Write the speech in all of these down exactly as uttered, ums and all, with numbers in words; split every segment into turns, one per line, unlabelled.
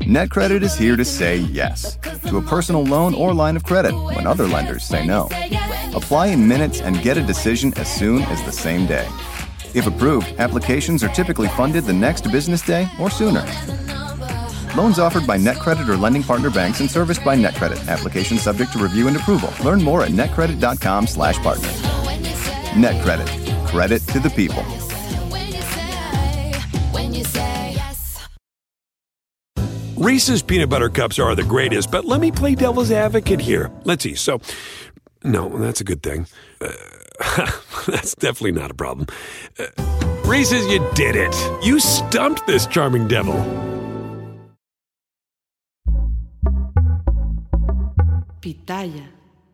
NetCredit is here to say yes to a personal loan or line of credit when other lenders say no. Apply in minutes and get a decision as soon as the same day. If approved, applications are typically funded the next business day or sooner. Loans offered by NetCredit or lending partner banks and serviced by NetCredit. Application subject to review and approval. Learn more at netcredit.com slash partner. NetCredit. Credit to the people.
Reese's peanut butter cups are the greatest, but let me play devil's advocate here. Let's see. So, no, that's a good thing. Uh, that's definitely not a problem. Uh, Reese's, you did it. You stumped this charming devil.
Pitaya.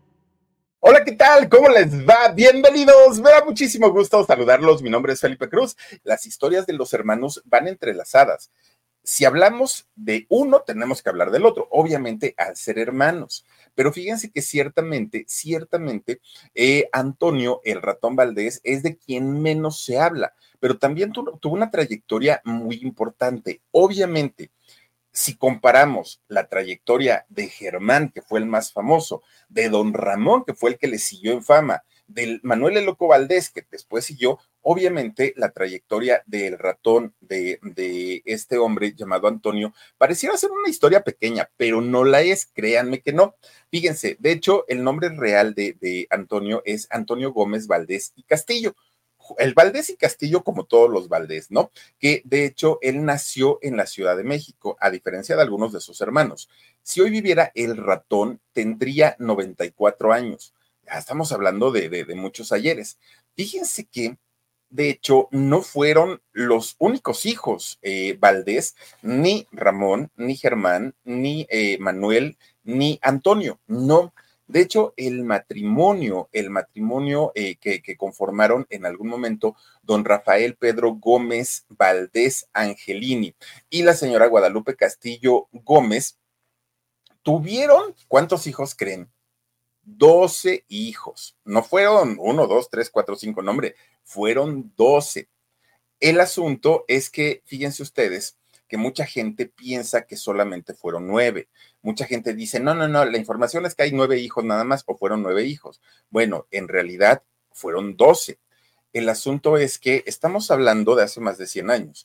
Hola, ¿qué tal? ¿Cómo les va? Bienvenidos. Me da muchísimo gusto saludarlos. Mi nombre es Felipe Cruz. Las historias de los hermanos van entrelazadas. Si hablamos de uno, tenemos que hablar del otro, obviamente al ser hermanos. Pero fíjense que ciertamente, ciertamente, eh, Antonio, el ratón Valdés, es de quien menos se habla, pero también tu, tuvo una trayectoria muy importante. Obviamente, si comparamos la trayectoria de Germán, que fue el más famoso, de don Ramón, que fue el que le siguió en fama, del Manuel el Loco Valdés, que después siguió, obviamente la trayectoria del ratón de, de este hombre llamado Antonio pareciera ser una historia pequeña, pero no la es, créanme que no. Fíjense, de hecho, el nombre real de, de Antonio es Antonio Gómez Valdés y Castillo. El Valdés y Castillo, como todos los Valdés, ¿no? Que de hecho él nació en la Ciudad de México, a diferencia de algunos de sus hermanos. Si hoy viviera el ratón, tendría noventa y cuatro años. Ya estamos hablando de, de, de muchos ayeres. Fíjense que, de hecho, no fueron los únicos hijos eh, Valdés, ni Ramón, ni Germán, ni eh, Manuel, ni Antonio. No. De hecho, el matrimonio, el matrimonio eh, que, que conformaron en algún momento don Rafael Pedro Gómez Valdés Angelini y la señora Guadalupe Castillo Gómez, tuvieron, ¿cuántos hijos creen? doce hijos. No fueron uno, dos, tres, cuatro, cinco, no, hombre, fueron doce. El asunto es que, fíjense ustedes, que mucha gente piensa que solamente fueron nueve. Mucha gente dice, no, no, no, la información es que hay nueve hijos nada más, o fueron nueve hijos. Bueno, en realidad fueron doce. El asunto es que estamos hablando de hace más de cien años.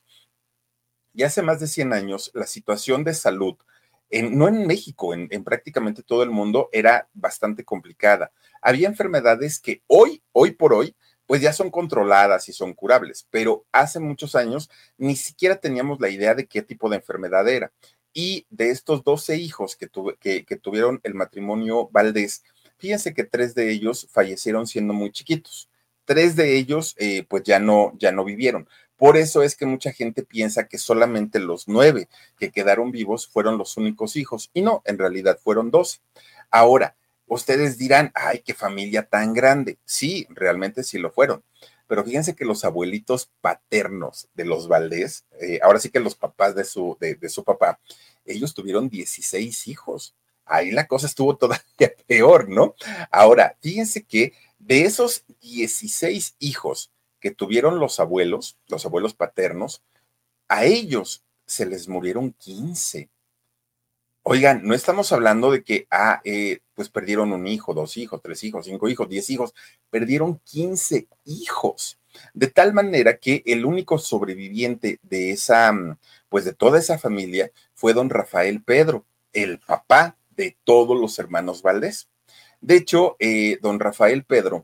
Y hace más de cien años, la situación de salud, en, no en México, en, en prácticamente todo el mundo, era bastante complicada. Había enfermedades que hoy, hoy por hoy, pues ya son controladas y son curables, pero hace muchos años ni siquiera teníamos la idea de qué tipo de enfermedad era. Y de estos doce hijos que, tuve, que, que tuvieron el matrimonio Valdés, fíjense que tres de ellos fallecieron siendo muy chiquitos. Tres de ellos, eh, pues ya no, ya no vivieron. Por eso es que mucha gente piensa que solamente los nueve que quedaron vivos fueron los únicos hijos. Y no, en realidad fueron doce. Ahora, ustedes dirán, ay, qué familia tan grande. Sí, realmente sí lo fueron. Pero fíjense que los abuelitos paternos de los Valdés, eh, ahora sí que los papás de su, de, de su papá, ellos tuvieron dieciséis hijos. Ahí la cosa estuvo todavía peor, ¿no? Ahora, fíjense que de esos dieciséis hijos que tuvieron los abuelos, los abuelos paternos, a ellos se les murieron quince. Oigan, no estamos hablando de que, ah, eh, pues perdieron un hijo, dos hijos, tres hijos, cinco hijos, diez hijos, perdieron quince hijos, de tal manera que el único sobreviviente de esa, pues de toda esa familia fue don Rafael Pedro, el papá de todos los hermanos Valdés. De hecho, eh, don Rafael Pedro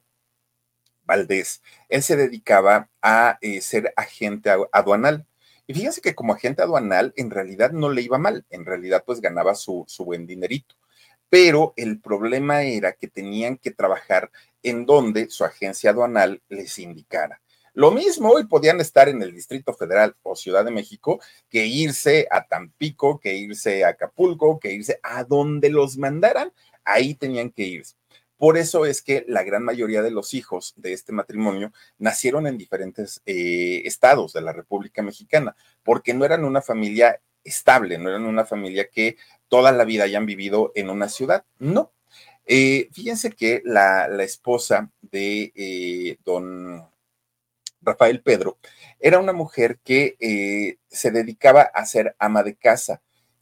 Valdés, él se dedicaba a eh, ser agente aduanal. Y fíjense que como agente aduanal en realidad no le iba mal, en realidad pues ganaba su, su buen dinerito. Pero el problema era que tenían que trabajar en donde su agencia aduanal les indicara. Lo mismo hoy podían estar en el Distrito Federal o Ciudad de México que irse a Tampico, que irse a Acapulco, que irse a donde los mandaran, ahí tenían que irse. Por eso es que la gran mayoría de los hijos de este matrimonio nacieron en diferentes eh, estados de la República Mexicana, porque no eran una familia estable, no eran una familia que toda la vida hayan vivido en una ciudad, no. Eh, fíjense que la, la esposa de eh, don Rafael Pedro era una mujer que eh, se dedicaba a ser ama de casa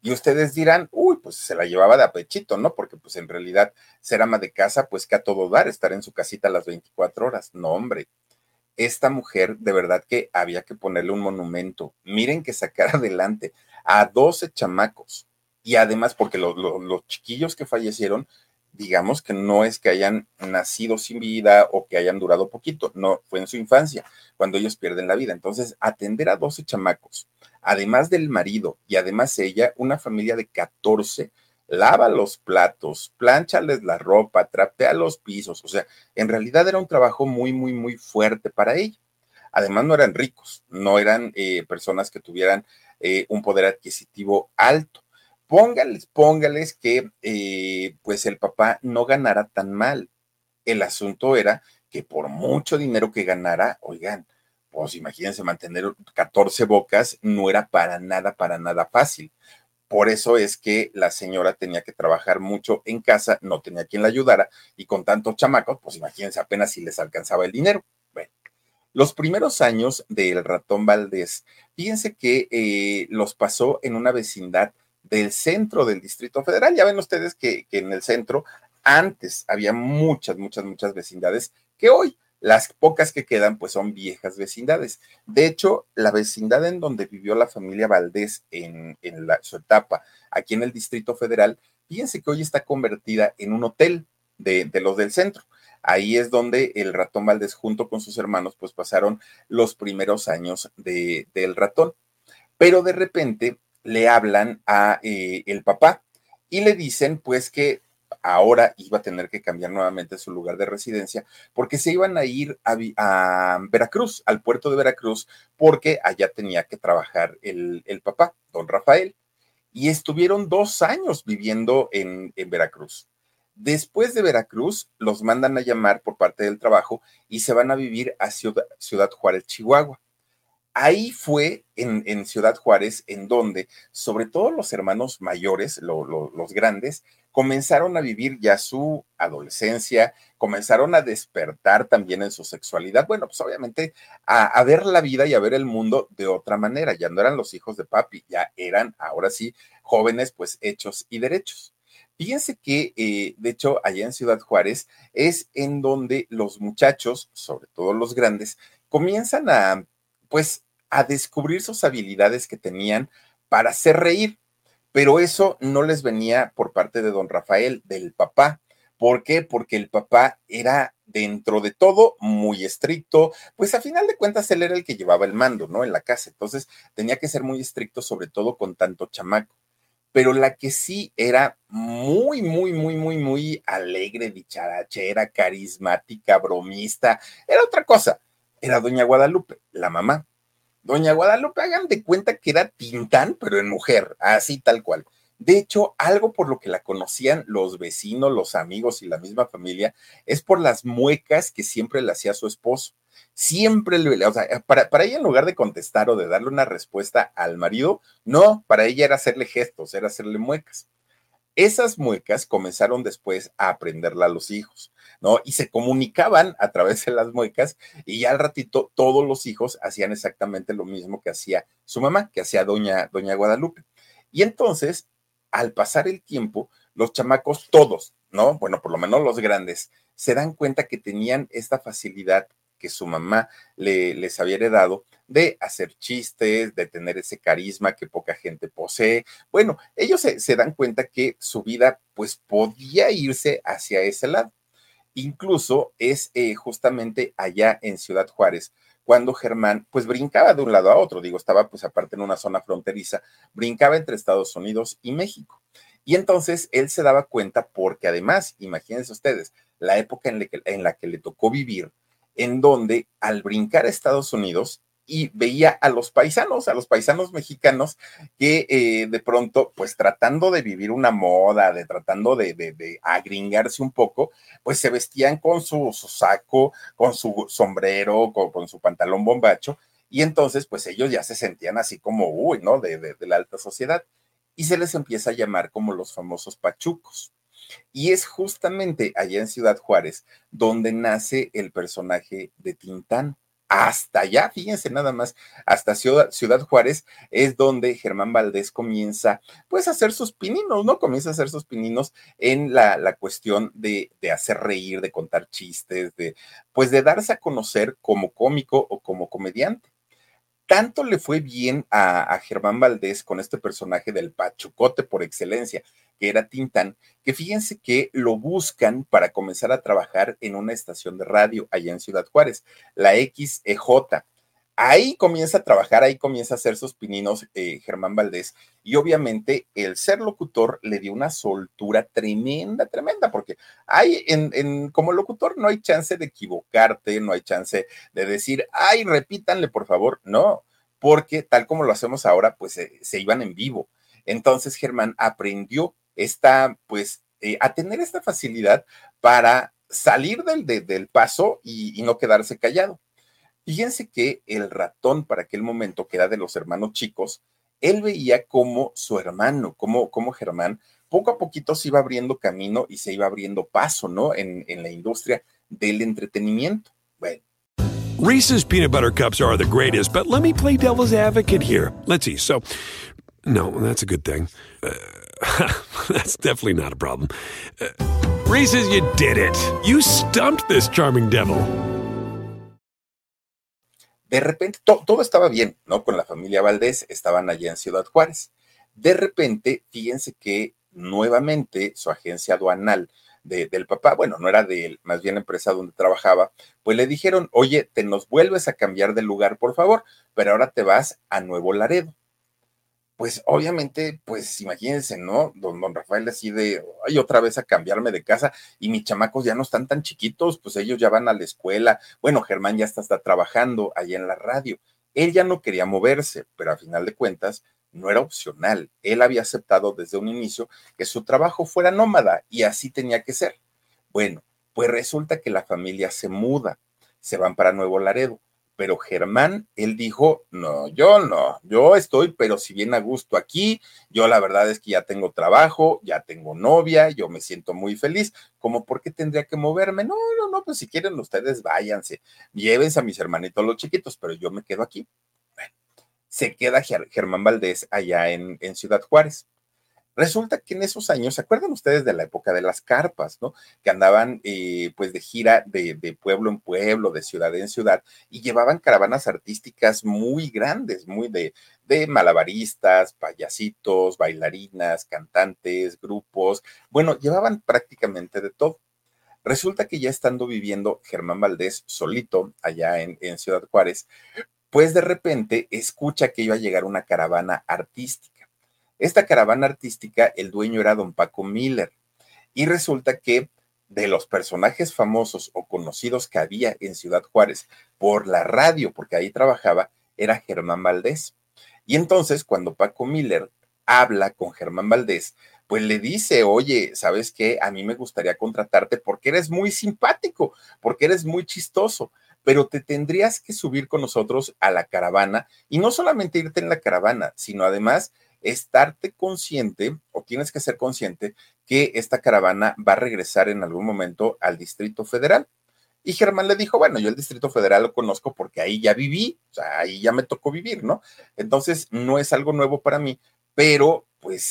Y ustedes dirán, uy, pues se la llevaba de apechito, ¿no? Porque pues en realidad ser ama de casa, pues que a todo dar, estar en su casita las veinticuatro horas. No, hombre, esta mujer de verdad que había que ponerle un monumento. Miren que sacar adelante a doce chamacos. Y además, porque lo- lo- los chiquillos que fallecieron, digamos que no es que hayan nacido sin vida o que hayan durado poquito, no, fue en su infancia, cuando ellos pierden la vida. Entonces, atender a doce chamacos, además del marido y además ella, una familia de catorce, lava los platos, plánchales la ropa, trapea los pisos, o sea, en realidad era un trabajo muy, muy, muy fuerte para ella. Además, no eran ricos, no eran eh, personas que tuvieran eh, un poder adquisitivo alto. Póngales, póngales que eh, pues el papá no ganara tan mal. El asunto era que por mucho dinero que ganara, oigan, pues imagínense mantener catorce bocas, no era para nada, para nada fácil. Por eso es que la señora tenía que trabajar mucho en casa, no tenía quien la ayudara, y con tantos chamacos, pues imagínense apenas si les alcanzaba el dinero. Bueno, los primeros años del ratón Valdés, fíjense que eh, los pasó en una vecindad del centro del Distrito Federal. Ya ven ustedes que, que en el centro antes había muchas, muchas, muchas vecindades que hoy las pocas que quedan pues son viejas vecindades. De hecho, la vecindad en donde vivió la familia Valdés en, en la, su etapa aquí en el Distrito Federal, fíjense que hoy está convertida en un hotel de, de los del centro. Ahí es donde el ratón Valdés junto con sus hermanos pues pasaron los primeros años de, del ratón. Pero de repente le hablan a eh, el papá y le dicen pues que ahora iba a tener que cambiar nuevamente su lugar de residencia porque se iban a ir a, a Veracruz, al puerto de Veracruz, porque allá tenía que trabajar el, el papá, don Rafael, y estuvieron dos años viviendo en, en Veracruz. Después de Veracruz, los mandan a llamar por parte del trabajo y se van a vivir a Ciudad, Ciudad Juárez, Chihuahua. Ahí fue en, en Ciudad Juárez en donde, sobre todo los hermanos mayores, lo, lo, los grandes, comenzaron a vivir ya su adolescencia, comenzaron a despertar también en su sexualidad. Bueno, pues obviamente a, a ver la vida y a ver el mundo de otra manera. Ya no eran los hijos de papi, ya eran ahora sí jóvenes pues hechos y derechos. Fíjense que, eh, de hecho, allá en Ciudad Juárez es en donde los muchachos, sobre todo los grandes, comienzan a pues a descubrir sus habilidades que tenían para hacer reír, pero eso no les venía por parte de don Rafael, del papá. ¿Por qué? Porque el papá era dentro de todo muy estricto, pues a final de cuentas él era el que llevaba el mando, ¿no? En la casa, entonces tenía que ser muy estricto, sobre todo con tanto chamaco. Pero la que sí era muy, muy, muy, muy, muy alegre, dicharachera, carismática, bromista, era otra cosa, era doña Guadalupe, la mamá. Doña Guadalupe, hagan de cuenta que era Tintán, pero en mujer, así tal cual. De hecho, algo por lo que la conocían los vecinos, los amigos y la misma familia, es por las muecas que siempre le hacía a su esposo. Siempre le, o sea, para, para ella en lugar de contestar o de darle una respuesta al marido, no, para ella era hacerle gestos, era hacerle muecas. Esas muecas comenzaron después a aprenderla a los hijos, ¿no? Y se comunicaban a través de las muecas y ya al ratito todos los hijos hacían exactamente lo mismo que hacía su mamá, que hacía doña, doña Guadalupe. Y entonces, al pasar el tiempo, los chamacos todos, ¿no? Bueno, por lo menos los grandes, se dan cuenta que tenían esta facilidad que su mamá le, les había heredado de hacer chistes, de tener ese carisma que poca gente posee. Bueno, ellos se, se dan cuenta que su vida pues podía irse hacia ese lado. Incluso es eh, justamente allá en Ciudad Juárez cuando Germán pues brincaba de un lado a otro, digo, estaba pues aparte en una zona fronteriza, brincaba entre Estados Unidos y México. Y entonces él se daba cuenta porque además, imagínense ustedes, la época en la que, en la que le tocó vivir, en donde al brincar a Estados Unidos y veía a los paisanos, a los paisanos mexicanos que eh, de pronto, pues tratando de vivir una moda, de tratando de, de, de agringarse un poco, pues se vestían con su, su saco, con su sombrero, con, con, su pantalón bombacho, y entonces pues ellos ya se sentían así como, uy, ¿no? De, de, de la alta sociedad, y se les empieza a llamar como los famosos pachucos. Y es justamente allá en Ciudad Juárez donde nace el personaje de Tintán. hasta allá, fíjense nada más, hasta Ciudad, Ciudad Juárez, es donde Germán Valdés comienza, pues, a hacer sus pininos, ¿no? Comienza a hacer sus pininos en la, la cuestión de, de hacer reír, de contar chistes, de, pues, de darse a conocer como cómico o como comediante. Tanto le fue bien a, a Germán Valdés con este personaje del Pachucote por excelencia, que era Tintán, que fíjense que lo buscan para comenzar a trabajar en una estación de radio allá en Ciudad Juárez, la X E J. Ahí comienza a trabajar, ahí comienza a hacer sus pininos eh, Germán Valdés, y obviamente el ser locutor le dio una soltura tremenda, tremenda, porque hay en, en, como locutor no hay chance de equivocarte, no hay chance de decir, ay, repítanle por favor, no, porque tal como lo hacemos ahora, pues eh, se iban en vivo. Entonces Germán aprendió esta, pues, eh, a tener esta facilidad para salir del, de, del paso y, y no quedarse callado. Fíjense que el ratón para aquel momento, que era de los hermanos chicos, él veía como su hermano, como, como Germán, poco a poquito se iba abriendo camino y se iba abriendo paso, ¿no? En, en la industria del entretenimiento. Bueno.
Reese's peanut butter cups are the greatest, but let me play devil's advocate here. Let's see. So, no, that's a good thing. Uh, that's definitely not a problem. Uh, Reese's, you did it. You stumped this charming devil.
De repente, to, todo estaba bien, ¿no? Con la familia Valdés, estaban allá en Ciudad Juárez. De repente, fíjense que nuevamente su agencia aduanal de, del papá, bueno, no era de él, más bien la empresa donde trabajaba, pues le dijeron, oye, te nos vuelves a cambiar de lugar, por favor, pero ahora te vas a Nuevo Laredo. Pues obviamente, pues imagínense, ¿no? Don, don Rafael así de, ay, otra vez a cambiarme de casa y mis chamacos ya no están tan chiquitos, pues ellos ya van a la escuela. Bueno, Germán ya está, está trabajando allá en la radio. Él ya no quería moverse, pero a final de cuentas no era opcional. Él había aceptado desde un inicio que su trabajo fuera nómada y así tenía que ser. Bueno, pues resulta que la familia se muda, se van para Nuevo Laredo. Pero Germán, él dijo, no, yo no, yo estoy, pero si bien a gusto aquí, yo la verdad es que ya tengo trabajo, ya tengo novia, yo me siento muy feliz, ¿cómo por qué tendría que moverme? No, no, no, pues si quieren ustedes váyanse, llévense a mis hermanitos los chiquitos, pero yo me quedo aquí. Bueno, se queda Germán Valdés allá en, en Ciudad Juárez. Resulta que en esos años, ¿se acuerdan ustedes de la época de las carpas, ¿no? Que andaban eh, pues de gira de, de pueblo en pueblo, de ciudad en ciudad, y llevaban caravanas artísticas muy grandes, muy de, de malabaristas, payasitos, bailarinas, cantantes, grupos, bueno, llevaban prácticamente de todo. Resulta que ya estando viviendo Germán Valdés solito allá en, en Ciudad Juárez, pues de repente escucha que iba a llegar una caravana artística. Esta caravana artística, el dueño era don Paco Miller, y resulta que de los personajes famosos o conocidos que había en Ciudad Juárez por la radio, porque ahí trabajaba, era Germán Valdés. Y entonces, cuando Paco Miller habla con Germán Valdés, pues le dice, oye, ¿sabes qué? A mí me gustaría contratarte porque eres muy simpático, porque eres muy chistoso, pero te tendrías que subir con nosotros a la caravana, y no solamente irte en la caravana, sino además estarte consciente, o tienes que ser consciente, que esta caravana va a regresar en algún momento al Distrito Federal. Y Germán le dijo, bueno, yo el Distrito Federal lo conozco porque ahí ya viví, o sea, ahí ya me tocó vivir, ¿no? Entonces, no es algo nuevo para mí, pero pues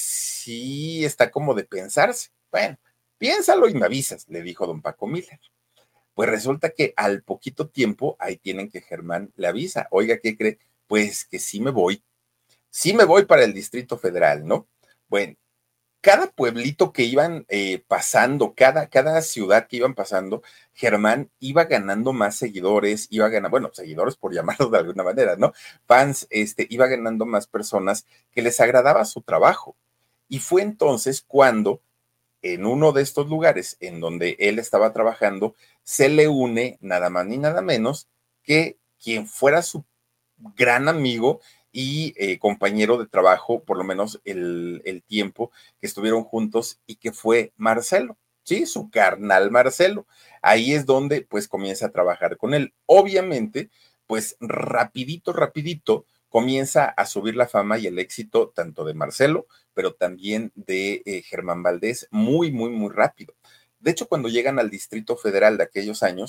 sí está como de pensarse. Bueno, piénsalo y me avisas, le dijo don Paco Miller. Pues resulta que al poquito tiempo, ahí tienen que Germán le avisa, oiga, ¿qué cree? Pues que sí me voy. Sí me voy para el Distrito Federal, ¿no? Bueno, cada pueblito que iban eh, pasando, cada, cada ciudad que iban pasando, Germán iba ganando más seguidores, iba ganando, bueno, seguidores por llamarlos de alguna manera, ¿no? Fans, este, iba ganando más personas que les agradaba su trabajo. Y fue entonces cuando en uno de estos lugares en donde él estaba trabajando, se le une nada más ni nada menos que quien fuera su gran amigo y eh, compañero de trabajo, por lo menos el, el tiempo que estuvieron juntos, y que fue Marcelo, ¿sí? Su carnal Marcelo. Ahí es donde pues comienza a trabajar con él. Obviamente, pues rapidito, rapidito, comienza a subir la fama y el éxito tanto de Marcelo, pero también de eh, Germán Valdés, muy, muy, muy rápido. De hecho, cuando llegan al Distrito Federal de aquellos años,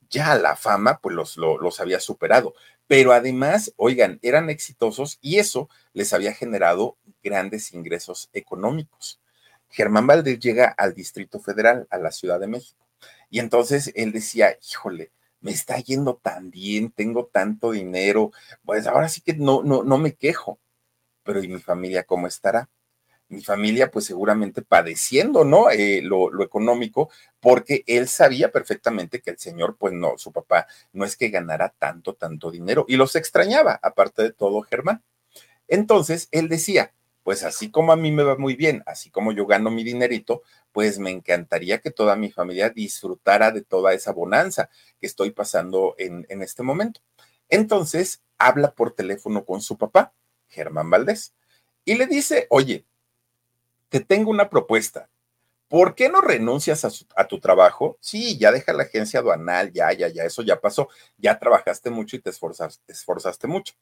ya la fama pues los, los, los había superado, pero además, oigan, eran exitosos y eso les había generado grandes ingresos económicos. Germán Valdés llega al Distrito Federal, a la Ciudad de México, y entonces él decía, híjole, me está yendo tan bien, tengo tanto dinero, pues ahora sí que no, no, no me quejo, pero ¿y mi familia cómo estará? Mi familia pues seguramente padeciendo, ¿no? Eh, lo, lo económico, porque él sabía perfectamente que el señor, pues no, su papá no es que ganara tanto, tanto dinero y los extrañaba, aparte de todo, Germán. Entonces, él decía, pues así como a mí me va muy bien, así como yo gano mi dinerito, pues me encantaría que toda mi familia disfrutara de toda esa bonanza que estoy pasando en, en este momento. Entonces, habla por teléfono con su papá, Germán Valdés, y le dice, oye, te tengo una propuesta. ¿Por qué no renuncias a, su, a, tu trabajo? Sí, ya deja la agencia aduanal, ya, ya, ya, eso ya pasó. Ya trabajaste mucho y te esforzaste, te esforzaste mucho.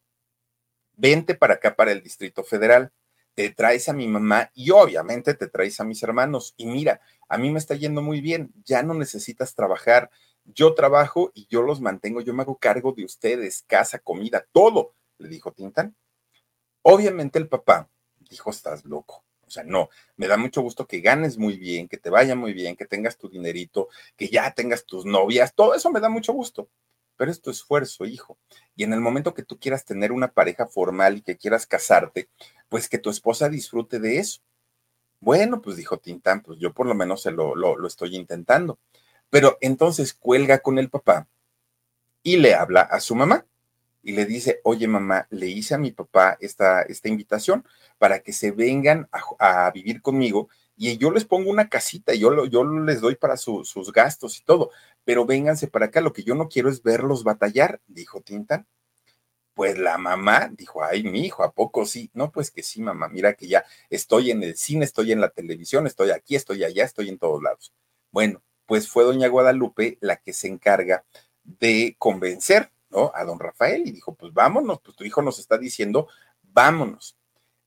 Vente para acá, para el Distrito Federal. Te traes a mi mamá y obviamente te traes a mis hermanos. Y mira, a mí me está yendo muy bien. Ya no necesitas trabajar. Yo trabajo y yo los mantengo. Yo me hago cargo de ustedes, casa, comida, todo, le dijo Tintán. Obviamente el papá dijo, estás loco. O sea, no, me da mucho gusto que ganes muy bien, que te vaya muy bien, que tengas tu dinerito, que ya tengas tus novias, todo eso me da mucho gusto. Pero es tu esfuerzo, hijo. Y en el momento que tú quieras tener una pareja formal y que quieras casarte, pues que tu esposa disfrute de eso. Bueno, pues dijo Tintán, pues yo por lo menos se lo, lo, lo estoy intentando. Pero entonces cuelga con el papá y le habla a su mamá. Y le dice, oye mamá, le hice a mi papá esta, esta invitación para que se vengan a, a vivir conmigo y yo les pongo una casita, yo, lo, yo les doy para su, sus gastos y todo, pero vénganse para acá, lo que yo no quiero es verlos batallar, dijo Tintán. Pues la mamá dijo, ay, mi hijo, ¿a poco sí? No, pues que sí, mamá, mira que ya estoy en el cine, estoy en la televisión, estoy aquí, estoy allá, estoy en todos lados. Bueno, pues fue doña Guadalupe la que se encarga de convencer, ¿no? A don Rafael y dijo, pues vámonos, pues tu hijo nos está diciendo, vámonos.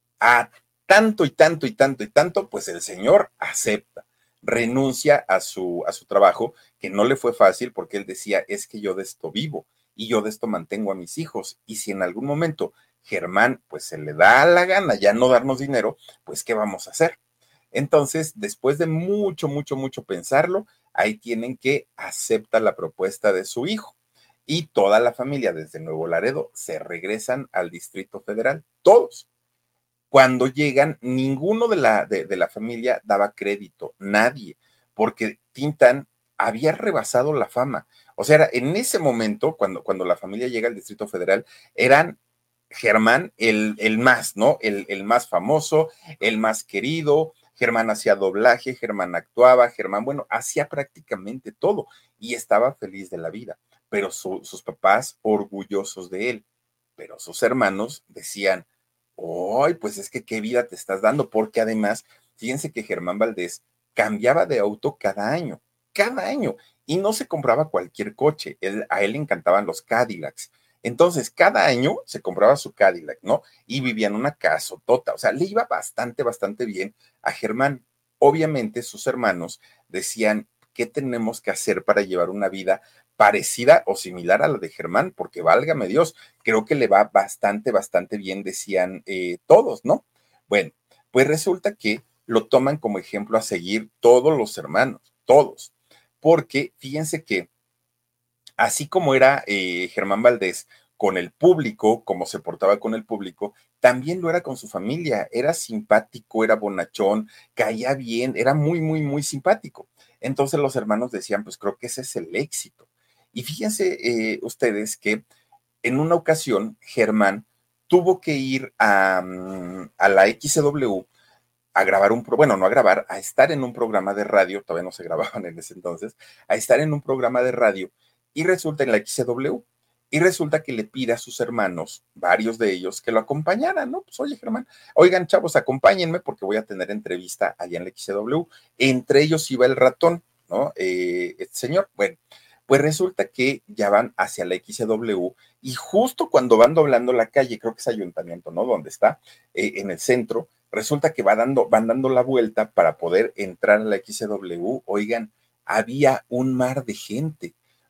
A tanto y tanto y tanto y tanto, pues el señor acepta, renuncia a su, a su trabajo, que no le fue fácil porque él decía, es que yo de esto vivo y yo de esto mantengo a mis hijos. Y si en algún momento Germán, pues se le da la gana ya no darnos dinero, pues ¿qué vamos a hacer? Entonces, después de mucho, mucho, mucho pensarlo, ahí tienen que aceptar la propuesta de su hijo. Y toda la familia desde Nuevo Laredo se regresan al Distrito Federal, todos. Cuando llegan, ninguno de la, de, de la familia daba crédito, nadie, porque Tintán había rebasado la fama. O sea, era, en ese momento, cuando, cuando la familia llega al Distrito Federal, eran Germán el, el más, ¿no? El, el más famoso, el más querido. Germán hacía doblaje, Germán actuaba, Germán, bueno, hacía prácticamente todo y estaba feliz de la vida, pero su, sus papás orgullosos de él, pero sus hermanos decían, ¡ay, pues es que qué vida te estás dando! Porque además, fíjense que Germán Valdés cambiaba de auto cada año, cada año, y no se compraba cualquier coche, él, a él le encantaban los Cadillacs. Entonces, cada año se compraba su Cadillac, ¿no? Y vivía en una casotota, o sea, le iba bastante, bastante bien a Germán. Obviamente, sus hermanos decían, ¿qué tenemos que hacer para llevar una vida parecida o similar a la de Germán? Porque válgame Dios, creo que le va bastante, bastante bien, decían eh, todos, ¿no? Bueno, pues resulta que lo toman como ejemplo a seguir todos los hermanos, todos, porque fíjense que así como era eh, Germán Valdés con el público, como se portaba con el público, también lo era con su familia, era simpático, era bonachón, caía bien, era muy, muy, muy simpático. Entonces los hermanos decían, pues creo que ese es el éxito. Y fíjense eh, ustedes que en una ocasión Germán tuvo que ir a, a la X C W a grabar un, pro, bueno, no a grabar, a estar en un programa de radio, todavía no se grababan en ese entonces, a estar en un programa de radio y resulta en la X C W y resulta que le pide a sus hermanos, varios de ellos, que lo acompañaran, ¿no? Pues oye, Germán, oigan, chavos, acompáñenme porque voy a tener entrevista allá en la X C W. Entre ellos iba el ratón, ¿no? Eh, este señor, bueno, pues resulta que ya van hacia la X C W y justo cuando van doblando la calle, creo que es Ayuntamiento, ¿no? Donde está, eh, en el centro, resulta que va dando, van dando la vuelta para poder entrar a la X C W. Oigan, había un mar de gente,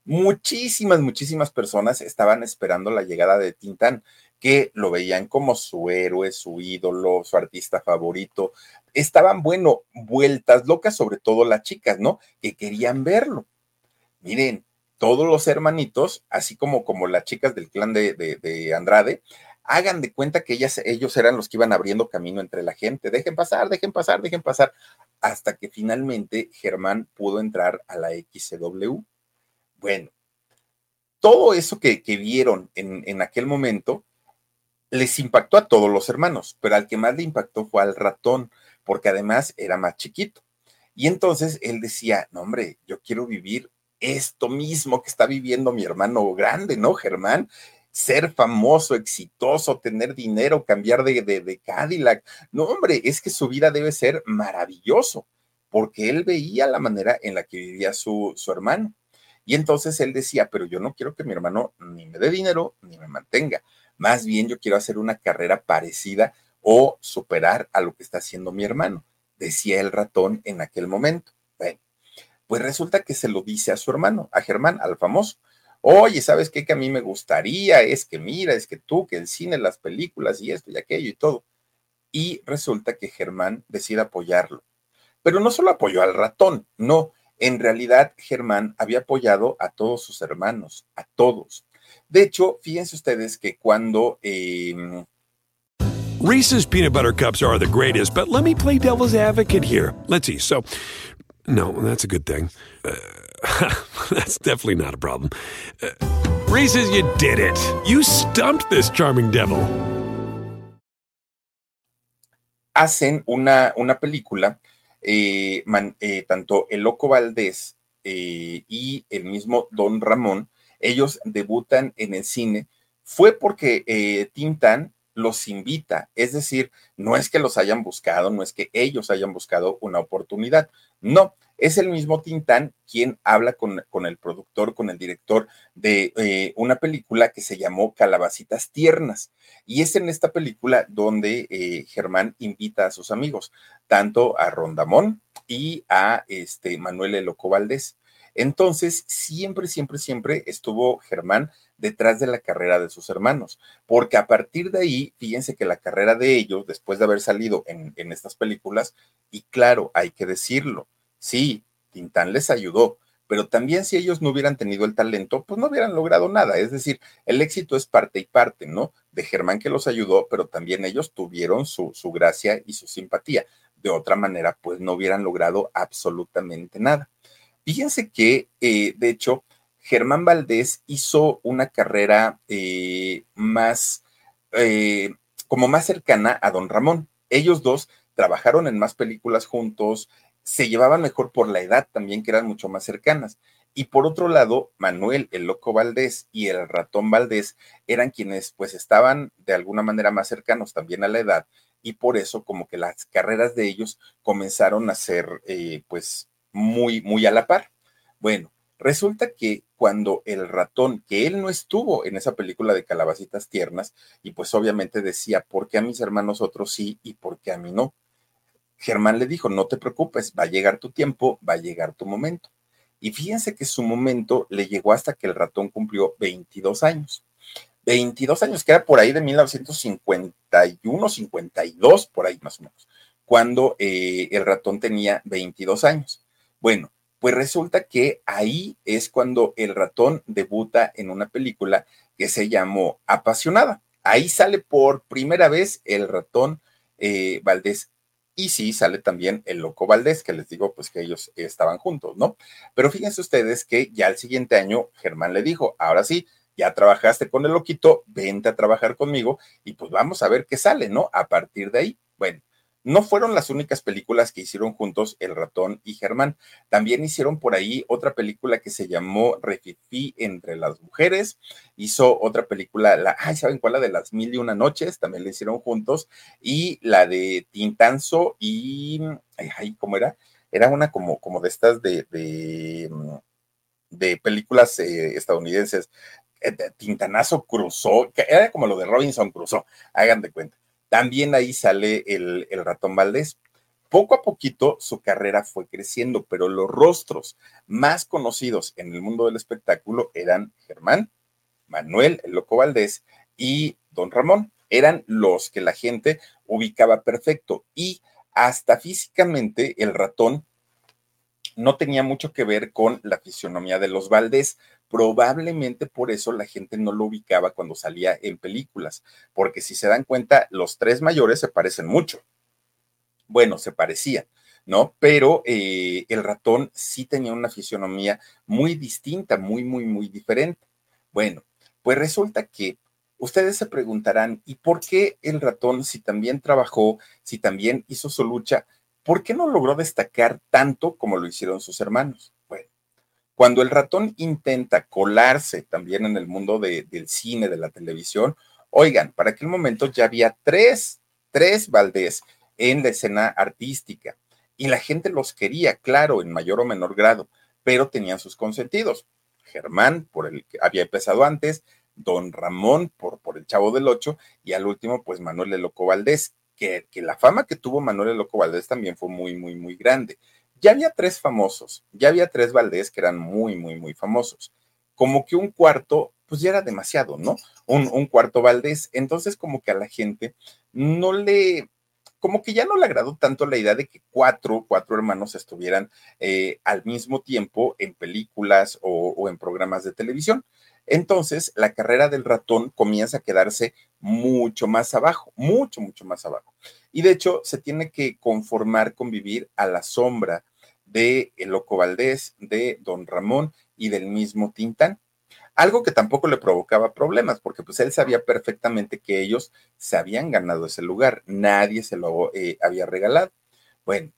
Muchísimas, muchísimas personas estaban esperando la llegada de Tintán, que lo veían como su héroe, su ídolo, su artista favorito. Estaban, bueno, vueltas locas, sobre todo las chicas, ¿no? Que querían verlo. Miren, todos los hermanitos, así como, como las chicas del clan de, de, de Andrade, hagan de cuenta que ellas, ellos eran los que iban abriendo camino entre la gente. Dejen pasar, dejen pasar, dejen pasar. Hasta que finalmente Germán pudo entrar a la X C W. Bueno, todo eso que, que vieron en, en aquel momento les impactó a todos los hermanos, pero al que más le impactó fue al ratón, porque además era más chiquito. Y entonces él decía, no hombre, yo quiero vivir esto mismo que está viviendo mi hermano grande, ¿no, Germán? Ser famoso, exitoso, tener dinero, cambiar de, de, de Cadillac. No, hombre, es que su vida debe ser maravilloso, porque él veía la manera en la que vivía su, su hermano. Y entonces él decía, pero yo no quiero que mi hermano ni me dé dinero ni me mantenga. Más bien yo quiero hacer una carrera parecida o superar a lo que está haciendo mi hermano, decía el ratón en aquel momento. Bueno, pues resulta que se lo dice a su hermano, a Germán, al famoso. Oye, ¿sabes qué? Que a mí me gustaría, es que mira, es que tú, que el cine, las películas y esto y aquello y todo. Y resulta que Germán decide apoyarlo. Pero no solo apoyó al ratón, no. En realidad, Germán había apoyado a todos sus hermanos, a todos. De hecho, fíjense ustedes que cuando... Eh,
Reese's peanut butter cups are the greatest, but let me play devil's advocate here. Let's see. So, no, that's a good thing. Uh, that's definitely not a problem. Uh, Reese's, you did it. You stumped this charming devil.
Hacen una, una película, eh, man, eh, tanto el Loco Valdés eh, y el mismo Don Ramón, ellos debutan en el cine, fue porque eh, Tintán los invita, es decir, no es que los hayan buscado, no es que ellos hayan buscado una oportunidad, no, es el mismo Tintán quien habla con, con el productor, con el director de eh, una película que se llamó Calabacitas Tiernas, y es en esta película donde eh, Germán invita a sus amigos, tanto a Rondamón y a este, Manuel El Loco Valdés. Entonces, siempre, siempre, siempre estuvo Germán detrás de la carrera de sus hermanos, porque a partir de ahí, fíjense que la carrera de ellos, después de haber salido en, en estas películas, y claro, hay que decirlo, sí, Tintán les ayudó, pero también si ellos no hubieran tenido el talento, pues no hubieran logrado nada, es decir, el éxito es parte y parte, ¿no? De Germán que los ayudó, pero también ellos tuvieron su, su gracia y su simpatía, de otra manera, pues no hubieran logrado absolutamente nada. Fíjense que, eh, de hecho, Germán Valdés hizo una carrera eh, más, eh, como más cercana a Don Ramón. Ellos dos trabajaron en más películas juntos, se llevaban mejor por la edad también, que eran mucho más cercanas. Y por otro lado, Manuel, el Loco Valdés y el Ratón Valdés eran quienes pues estaban de alguna manera más cercanos también a la edad, y por eso como que las carreras de ellos comenzaron a ser eh, pues muy, muy a la par. Bueno, resulta que cuando el ratón, que él no estuvo en esa película de Calabacitas Tiernas, y pues obviamente decía, ¿por qué a mis hermanos otros sí y por qué a mí no? Germán le dijo, no te preocupes, va a llegar tu tiempo, va a llegar tu momento. Y fíjense que su momento le llegó hasta que el ratón cumplió veintidós años. veintidós años, que era por ahí de mil novecientos cincuenta y uno, cincuenta y dos, por ahí más o menos, cuando eh, el ratón tenía veintidós años. Bueno, pues resulta que ahí es cuando el ratón debuta en una película que se llamó Apasionada. Ahí sale por primera vez el ratón eh, Valdés. Y sí, sale también el Loco Valdés, que les digo, pues que ellos estaban juntos, ¿no? Pero fíjense ustedes que ya el siguiente año Germán le dijo, ahora sí, ya trabajaste con el loquito, vente a trabajar conmigo y pues vamos a ver qué sale, ¿no? A partir de ahí, bueno, no fueron las únicas películas que hicieron juntos el ratón y Germán. También hicieron por ahí otra película que se llamó Refifí entre las mujeres. Hizo otra película, la, ay, ¿saben cuál? La de las mil y una noches, también la hicieron juntos. Y la de Tintanzo y, ay, ay, ¿cómo era? Era una como, como de estas de, de, de películas eh, estadounidenses. Eh, Tintanazo Crusoe, que era como lo de Robinson Crusoe, hagan de cuenta. También ahí sale el, el ratón Valdés. Poco a poquito su carrera fue creciendo, pero los rostros más conocidos en el mundo del espectáculo eran Germán, Manuel, el Loco Valdés y Don Ramón. Eran los que la gente ubicaba perfecto y hasta físicamente el Ratón no tenía mucho que ver con la fisionomía de los Valdés. Probablemente por eso la gente no lo ubicaba cuando salía en películas, porque si se dan cuenta, los tres mayores se parecen mucho. Bueno, se parecían, ¿no? Pero eh, el Ratón sí tenía una fisionomía muy distinta, muy, muy, muy diferente. Bueno, pues resulta que ustedes se preguntarán, ¿y por qué el Ratón, si también trabajó, si también hizo su lucha, por qué no logró destacar tanto como lo hicieron sus hermanos? Bueno, cuando el Ratón intenta colarse también en el mundo de, del cine, de la televisión, oigan, para aquel momento ya había tres, tres Valdés en la escena artística y la gente los quería, claro, en mayor o menor grado, pero tenían sus consentidos. Germán, por el que había empezado antes, Don Ramón, por, por el Chavo del Ocho, y al último, pues Manuel el Loco Valdés, que, que la fama que tuvo Manuel el Loco Valdés también fue muy, muy, muy grande. Ya había tres famosos, ya había tres Valdés que eran muy, muy, muy famosos. Como que un cuarto, pues ya era demasiado, ¿no? Un, un cuarto Valdés. Entonces, como que a la gente no le, como que ya no le agradó tanto la idea de que cuatro, cuatro hermanos estuvieran eh, al mismo tiempo en películas o, o en programas de televisión. Entonces, la carrera del Ratón comienza a quedarse mucho más abajo, mucho, mucho más abajo. Y de hecho, se tiene que conformar con vivir a la sombra de El Loco Valdés, de Don Ramón y del mismo Tintán. Algo que tampoco le provocaba problemas, porque pues él sabía perfectamente que ellos se habían ganado ese lugar, nadie se lo eh, había regalado. Bueno,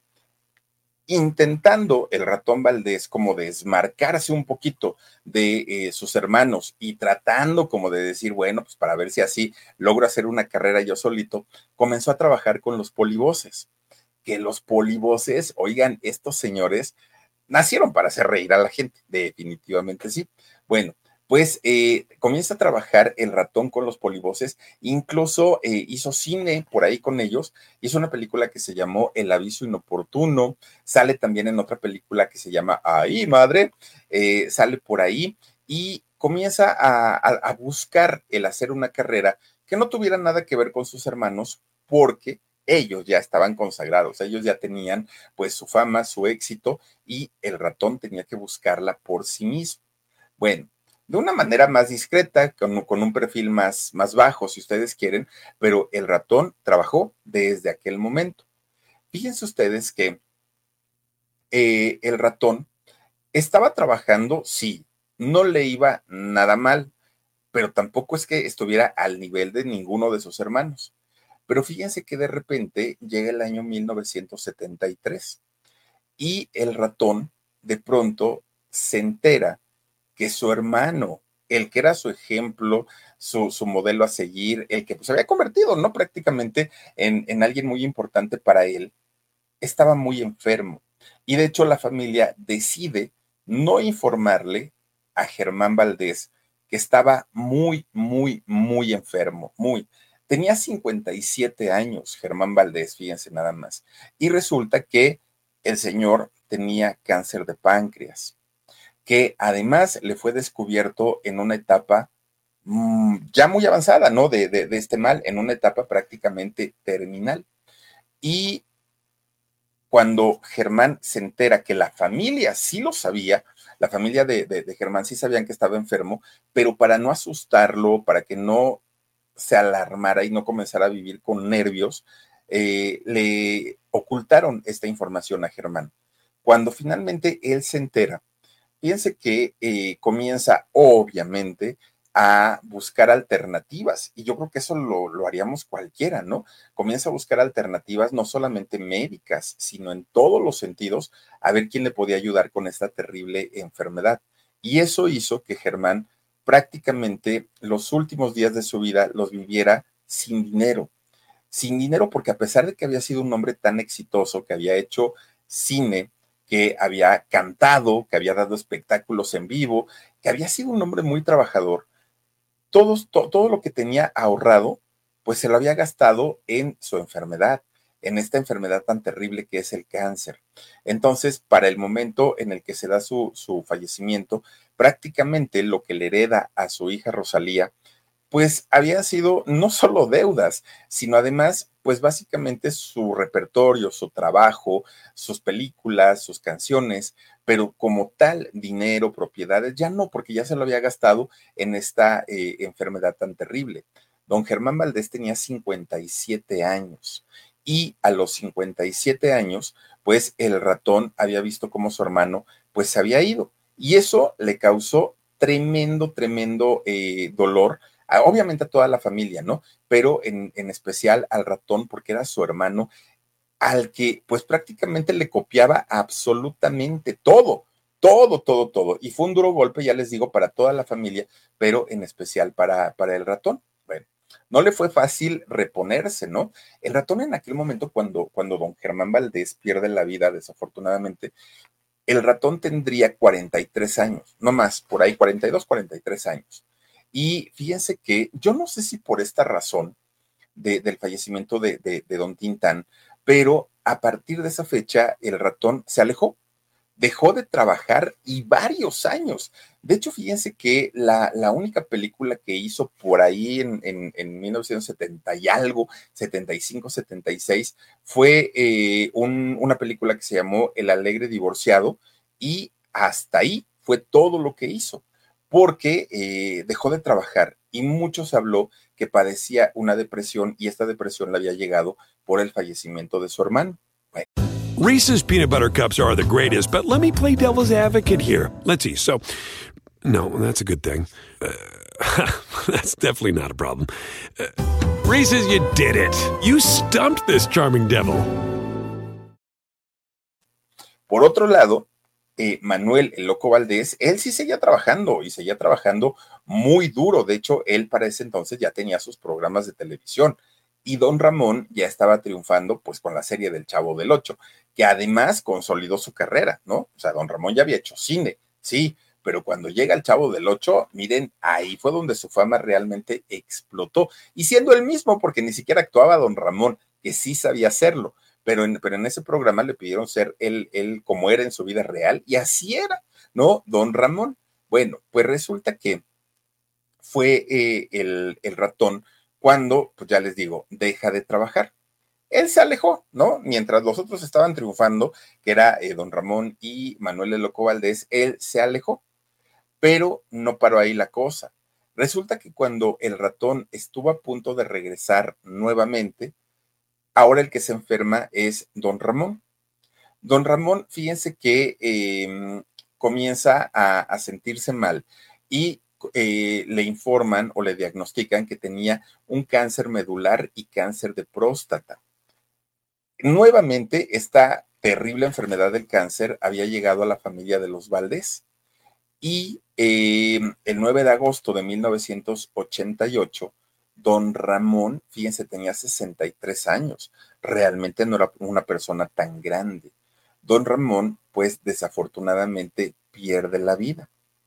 intentando el Ratón Valdés como desmarcarse un poquito de eh, sus hermanos y tratando como de decir, bueno, pues para ver si así logro hacer una carrera yo solito, comenzó a trabajar con los polivoces. Que los polivoces, oigan, estos señores nacieron para hacer reír a la gente, definitivamente sí. Bueno, pues eh, comienza a trabajar el Ratón con los polivoces, incluso eh, hizo cine por ahí con ellos, hizo una película que se llamó El aviso inoportuno, sale también en otra película que se llama Ahí, madre, eh, sale por ahí y comienza a, a, a buscar el hacer una carrera que no tuviera nada que ver con sus hermanos, porque ellos ya estaban consagrados, ellos ya tenían pues su fama, su éxito, y el Ratón tenía que buscarla por sí mismo. Bueno, de una manera más discreta, con, con un perfil más, más bajo, si ustedes quieren, pero el Ratón trabajó desde aquel momento. Fíjense ustedes que eh, el Ratón estaba trabajando, sí, no le iba nada mal, pero tampoco es que estuviera al nivel de ninguno de sus hermanos. Pero fíjense que de repente llega el año mil novecientos setenta y tres y el Ratón de pronto se entera que su hermano, el que era su ejemplo, su, su modelo a seguir, el que pues, se había convertido, ¿no? Prácticamente en, en alguien muy importante para él, estaba muy enfermo. Y de hecho la familia decide no informarle a Germán Valdés que estaba muy, muy, muy enfermo, muy. Tenía cincuenta y siete años Germán Valdés, fíjense nada más. Y resulta que el señor tenía cáncer de páncreas, que además le fue descubierto en una etapa mmm, ya muy avanzada, ¿no? De, de, de este mal, en una etapa prácticamente terminal. Y cuando Germán se entera que la familia sí lo sabía, la familia de, de, de Germán sí sabían que estaba enfermo, pero para no asustarlo, para que no se alarmara y no comenzara a vivir con nervios, eh, le ocultaron esta información a Germán. Cuando finalmente él se entera, piense que eh, comienza obviamente a buscar alternativas y yo creo que eso lo, lo haríamos cualquiera, ¿no? Comienza a buscar alternativas no solamente médicas, sino en todos los sentidos, a ver quién le podía ayudar con esta terrible enfermedad. Y eso hizo que Germán prácticamente los últimos días de su vida los viviera sin dinero. Sin dinero porque a pesar de que había sido un hombre tan exitoso, que había hecho cine, que había cantado, que había dado espectáculos en vivo, que había sido un hombre muy trabajador, todo, to, todo lo que tenía ahorrado, pues se lo había gastado en su enfermedad, en esta enfermedad tan terrible que es el cáncer. Entonces, para el momento en el que se da su, su fallecimiento, prácticamente lo que le hereda a su hija Rosalía, pues había sido no solo deudas, sino además, pues básicamente su repertorio, su trabajo, sus películas, sus canciones, pero como tal, dinero, propiedades, ya no, porque ya se lo había gastado en esta eh, enfermedad tan terrible. Don Germán Valdés tenía cincuenta y siete años y a los cincuenta y siete años, pues el ratón había visto cómo su hermano, pues se había ido y eso le causó tremendo, tremendo eh, dolor a, obviamente a toda la familia, ¿no? Pero en, en especial al ratón porque era su hermano al que pues prácticamente le copiaba absolutamente todo, todo, todo, todo. Y fue un duro golpe, ya les digo, para toda la familia, pero en especial para, para el ratón. Bueno, no le fue fácil reponerse, ¿no? El ratón en aquel momento, cuando, cuando don Germán Valdés pierde la vida, desafortunadamente, el ratón tendría cuarenta y tres años, no más, por ahí cuarenta y dos, cuarenta y tres años. Y fíjense que yo no sé si por esta razón de, del fallecimiento de, de, de don Tintán, pero a partir de esa fecha el ratón se alejó, dejó de trabajar y varios años. De hecho, fíjense que la, la única película que hizo por ahí en, en, en mil novecientos setenta y algo, setenta y cinco, setenta y seis, fue eh, un, una película que se llamó El Alegre Divorciado y hasta ahí fue todo lo que hizo, porque eh, dejó de trabajar y mucho se habló que padecía una depresión y esta depresión le había llegado por el fallecimiento de su hermano. Bueno.
Reese's peanut butter cups are the greatest, but let me play devil's advocate here. Let's see. So, no, that's a good thing. Uh, that's definitely not a problem. Uh, Reese's, you did it. You stumped this charming devil.
Por otro lado, eh, Manuel el Loco Valdés, él sí seguía trabajando y seguía trabajando muy duro. De hecho, él para ese entonces ya tenía sus programas de televisión. Y don Ramón ya estaba triunfando pues con la serie del Chavo del Ocho, que además consolidó su carrera, ¿no? O sea, don Ramón ya había hecho cine, sí, pero cuando llega el Chavo del Ocho, miren, ahí fue donde su fama realmente explotó. Y siendo el mismo, porque ni siquiera actuaba don Ramón, que sí sabía hacerlo, pero en, pero en ese programa le pidieron ser él, él como era en su vida real, y así era, ¿no? Don Ramón. Bueno, pues resulta que fue eh, el, el ratón cuando, pues ya les digo, deja de trabajar. Él se alejó, ¿no? Mientras los otros estaban triunfando, que era eh, don Ramón y Manuel el Loco Valdés, él se alejó, pero no paró ahí la cosa. Resulta que cuando el ratón estuvo a punto de regresar nuevamente, ahora el que se enferma es don Ramón. Don Ramón, fíjense que eh, comienza a, a sentirse mal y eh, le informan o le diagnostican que tenía un cáncer medular y cáncer de próstata. Nuevamente, esta terrible enfermedad del cáncer había llegado a la familia de los Valdés y eh, el nueve de agosto de mil novecientos ochenta y ocho, don Ramón, fíjense, tenía sesenta y tres años. Realmente no era una persona tan grande. Don Ramón, pues desafortunadamente pierde la vida.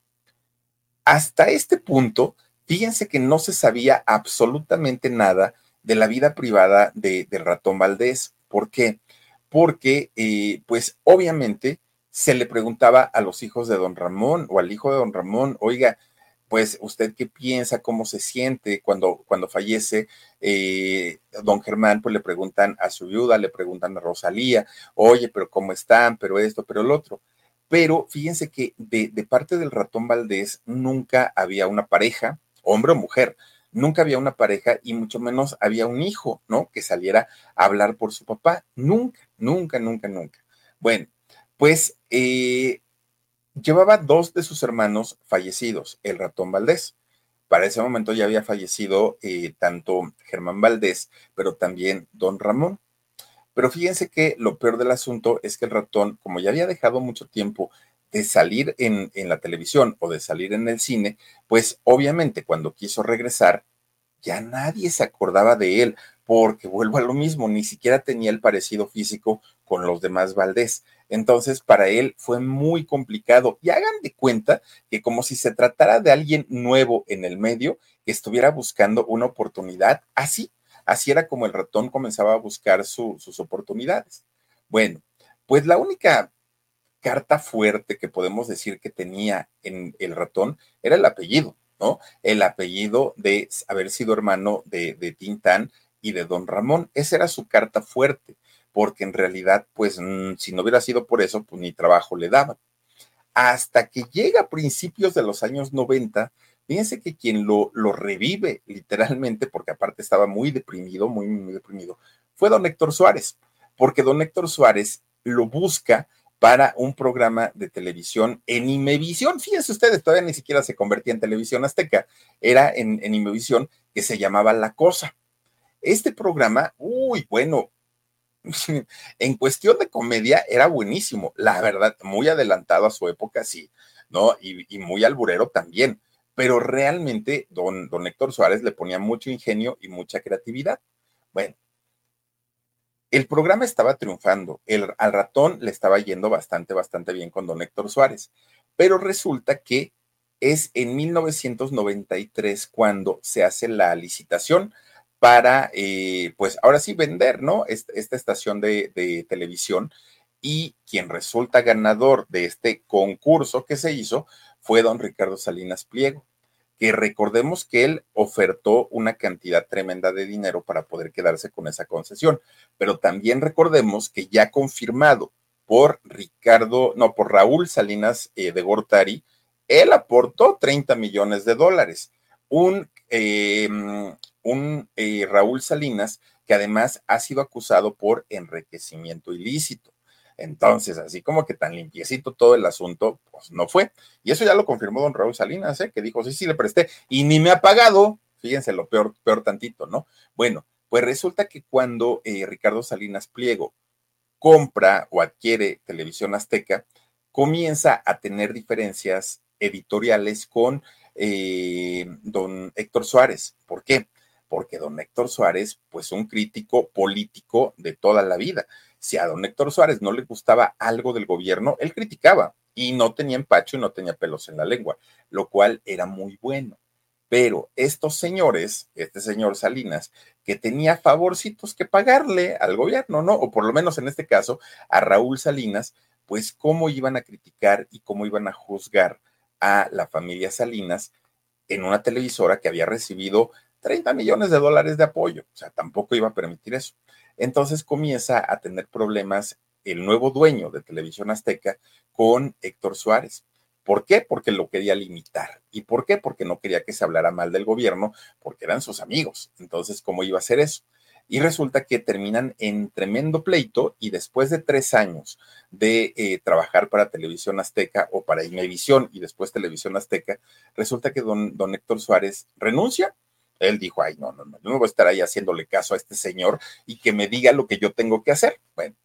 Hasta este punto, fíjense que no se sabía absolutamente nada de la vida privada de, del ratón Valdés. ¿Por qué? Porque, eh, pues obviamente, se le preguntaba a los hijos de don Ramón o al hijo de don Ramón, oiga, pues usted qué piensa, cómo se siente cuando, cuando fallece eh, don Germán, pues le preguntan a su viuda, le preguntan a Rosalía, oye, pero cómo están, pero esto, pero el otro. Pero fíjense que de, de parte del ratón Valdés nunca había una pareja, hombre o mujer, nunca había una pareja y mucho menos había un hijo, ¿no? Que saliera a hablar por su papá. Nunca, nunca, nunca, nunca. Bueno, pues eh, llevaba dos de sus hermanos fallecidos, el ratón Valdés. Para ese momento ya había fallecido eh, tanto Germán Valdés, pero también don Ramón. Pero fíjense que lo peor del asunto es que el ratón, como ya había dejado mucho tiempo de salir en, en la televisión o de salir en el cine, pues obviamente cuando quiso regresar, ya nadie se acordaba de él, porque vuelvo a lo mismo, ni siquiera tenía el parecido físico con los demás Valdés. Entonces, para él fue muy complicado. Y hagan de cuenta que como si se tratara de alguien nuevo en el medio, que estuviera buscando una oportunidad así, Así era como el ratón comenzaba a buscar su, sus oportunidades. Bueno, pues la única carta fuerte que podemos decir que tenía en el ratón era el apellido, ¿no? El apellido de haber sido hermano de, de Tintán y de Don Ramón. Esa era su carta fuerte, porque en realidad, pues, mmm, si no hubiera sido por eso, pues ni trabajo le daban. Hasta que llega a principios de los años noventa, fíjense que quien lo, lo revive literalmente, porque aparte estaba muy deprimido, muy, muy deprimido, fue don Héctor Suárez, porque don Héctor Suárez lo busca para un programa de televisión en Imevisión. Fíjense ustedes, todavía ni siquiera se convertía en televisión azteca, era en, en Imevisión, que se llamaba La Cosa. Este programa, uy, bueno, en cuestión de comedia era buenísimo, la verdad, muy adelantado a su época, sí, ¿no? Y, y muy alburero también, pero realmente don, don Héctor Suárez le ponía mucho ingenio y mucha creatividad. Bueno, el programa estaba triunfando, el, al ratón le estaba yendo bastante, bastante bien con don Héctor Suárez, pero resulta que es en mil novecientos noventa y tres cuando se hace la licitación para, eh, pues ahora sí, vender, ¿no? Esta, esta estación de, de televisión, y quien resulta ganador de este concurso que se hizo fue don Ricardo Salinas Pliego, que recordemos que él ofertó una cantidad tremenda de dinero para poder quedarse con esa concesión, pero también recordemos que ya confirmado por Ricardo, no, por Raúl Salinas eh, de Gortari, él aportó treinta millones de dólares. Un, eh, un eh, Raúl Salinas que además ha sido acusado por enriquecimiento ilícito. Entonces, así como que tan limpiecito todo el asunto, pues no fue. Y eso ya lo confirmó don Raúl Salinas, ¿eh? Que dijo, sí, sí, le presté y ni me ha pagado. Fíjense lo peor, peor tantito, ¿no? Bueno, pues resulta que cuando eh, Ricardo Salinas Pliego compra o adquiere Televisión Azteca, comienza a tener diferencias editoriales con eh, don Héctor Suárez. ¿Por qué? Porque don Héctor Suárez, pues un crítico político de toda la vida. Si a don Héctor Suárez no le gustaba algo del gobierno, él criticaba y no tenía empacho y no tenía pelos en la lengua, lo cual era muy bueno. Pero estos señores, este señor Salinas, que tenía favorcitos que pagarle al gobierno, ¿no? O por lo menos en este caso a Raúl Salinas, pues cómo iban a criticar y cómo iban a juzgar a la familia Salinas en una televisora que había recibido treinta millones de dólares de apoyo. O sea, tampoco iba a permitir eso. Entonces comienza a tener problemas el nuevo dueño de Televisión Azteca con Héctor Suárez. ¿Por qué? Porque lo quería limitar. ¿Y por qué? Porque no quería que se hablara mal del gobierno, porque eran sus amigos. Entonces, ¿cómo iba a hacer eso? Y resulta que terminan en tremendo pleito y después de tres años de eh, trabajar para Televisión Azteca o para Imevisión y después Televisión Azteca, resulta que don, don Héctor Suárez renuncia. Él dijo, ay, no, no, no, yo no voy a estar ahí haciéndole caso a este señor y que me diga lo que yo tengo que hacer. Bueno,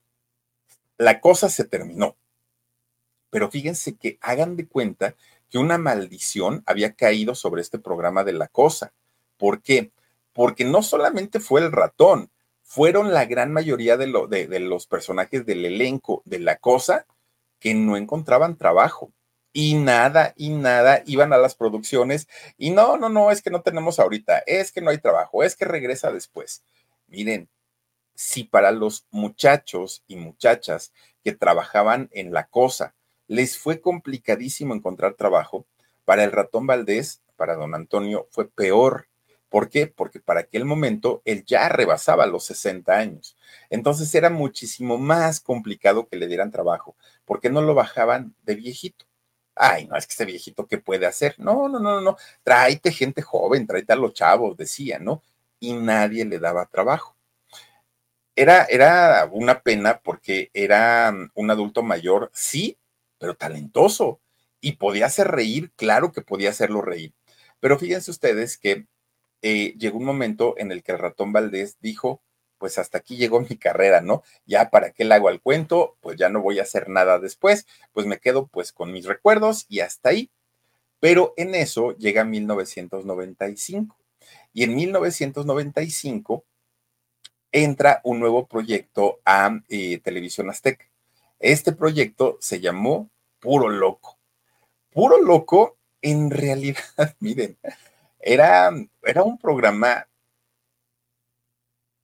la cosa se terminó. Pero fíjense que hagan de cuenta que una maldición había caído sobre este programa de La Cosa. ¿Por qué? Porque no solamente fue el ratón, fueron la gran mayoría de, lo, de, de los personajes del elenco de La Cosa que no encontraban trabajo. Y nada, y nada, iban a las producciones y no, no, no, es que no tenemos ahorita, es que no hay trabajo, es que regresa después. Miren, si para los muchachos y muchachas que trabajaban en La Cosa les fue complicadísimo encontrar trabajo, para el ratón Valdés, para don Antonio, fue peor. ¿Por qué? Porque para aquel momento él ya rebasaba los sesenta años. Entonces era muchísimo más complicado que le dieran trabajo, porque no lo bajaban de viejito. Ay, no, es que este viejito, ¿qué puede hacer? No, no, no, no, tráete gente joven, tráete a los chavos, decía, ¿no? Y nadie le daba trabajo. Era, era una pena porque era un adulto mayor, sí, pero talentoso. Y podía hacer reír, claro que podía hacerlo reír. Pero fíjense ustedes que eh, llegó un momento en el que el ratón Valdés dijo, pues hasta aquí llegó mi carrera, ¿no? Ya para qué le hago al cuento, pues ya no voy a hacer nada después, pues me quedo pues con mis recuerdos y hasta ahí. Pero en eso llega mil novecientos noventa y cinco. Y en mil novecientos noventa y cinco entra un nuevo proyecto a eh, Televisión Azteca. Este proyecto se llamó Puro Loco. Puro Loco, en realidad, miren, era, era un programa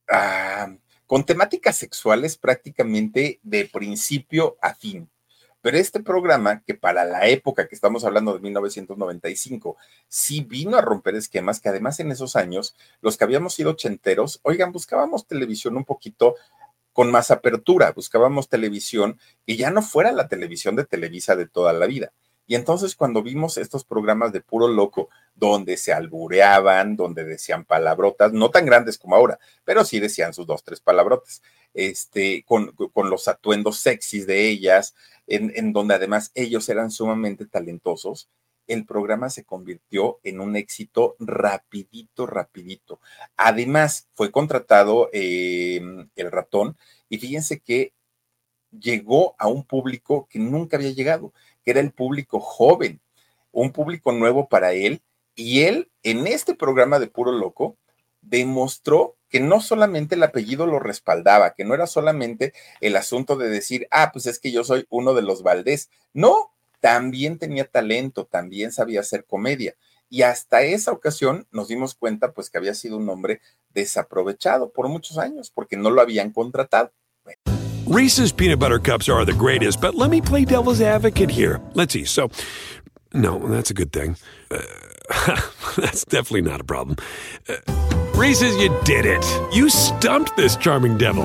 ah, con temáticas sexuales prácticamente de principio a fin. Pero este programa, que para la época que estamos hablando de mil novecientos noventa y cinco, sí vino a romper esquemas, que además en esos años, los que habíamos sido ochenteros, oigan, buscábamos televisión un poquito con más apertura, buscábamos televisión que ya no fuera la televisión de Televisa de toda la vida. Y entonces cuando vimos estos programas de puro loco, donde se albureaban, donde decían palabrotas, no tan grandes como ahora, pero sí decían sus dos, tres palabrotas, este, con, con los atuendos sexys de ellas, en, en donde además ellos eran sumamente talentosos, el programa se convirtió en un éxito rapidito, rapidito. Además, fue contratado eh, el ratón y fíjense que llegó a un público que nunca había llegado, que era el público joven, un público nuevo para él, y él en este programa de Puro Loco demostró que no solamente el apellido lo respaldaba, que no era solamente el asunto de decir, ah, pues es que yo soy uno de los Valdés, no, también tenía talento, también sabía hacer comedia, y hasta esa ocasión nos dimos cuenta pues que había sido un hombre desaprovechado por muchos años, porque no lo habían contratado.
Reese's peanut butter cups are the greatest, but let me play devil's advocate here. Let's see. So, no, that's a good thing. Uh, that's definitely not a problem. Uh, Reese's, you did it. You stumped this charming devil.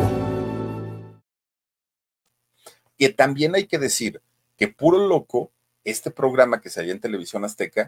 Que también hay que decir que Puro Loco, este programa que salía en Televisión Azteca,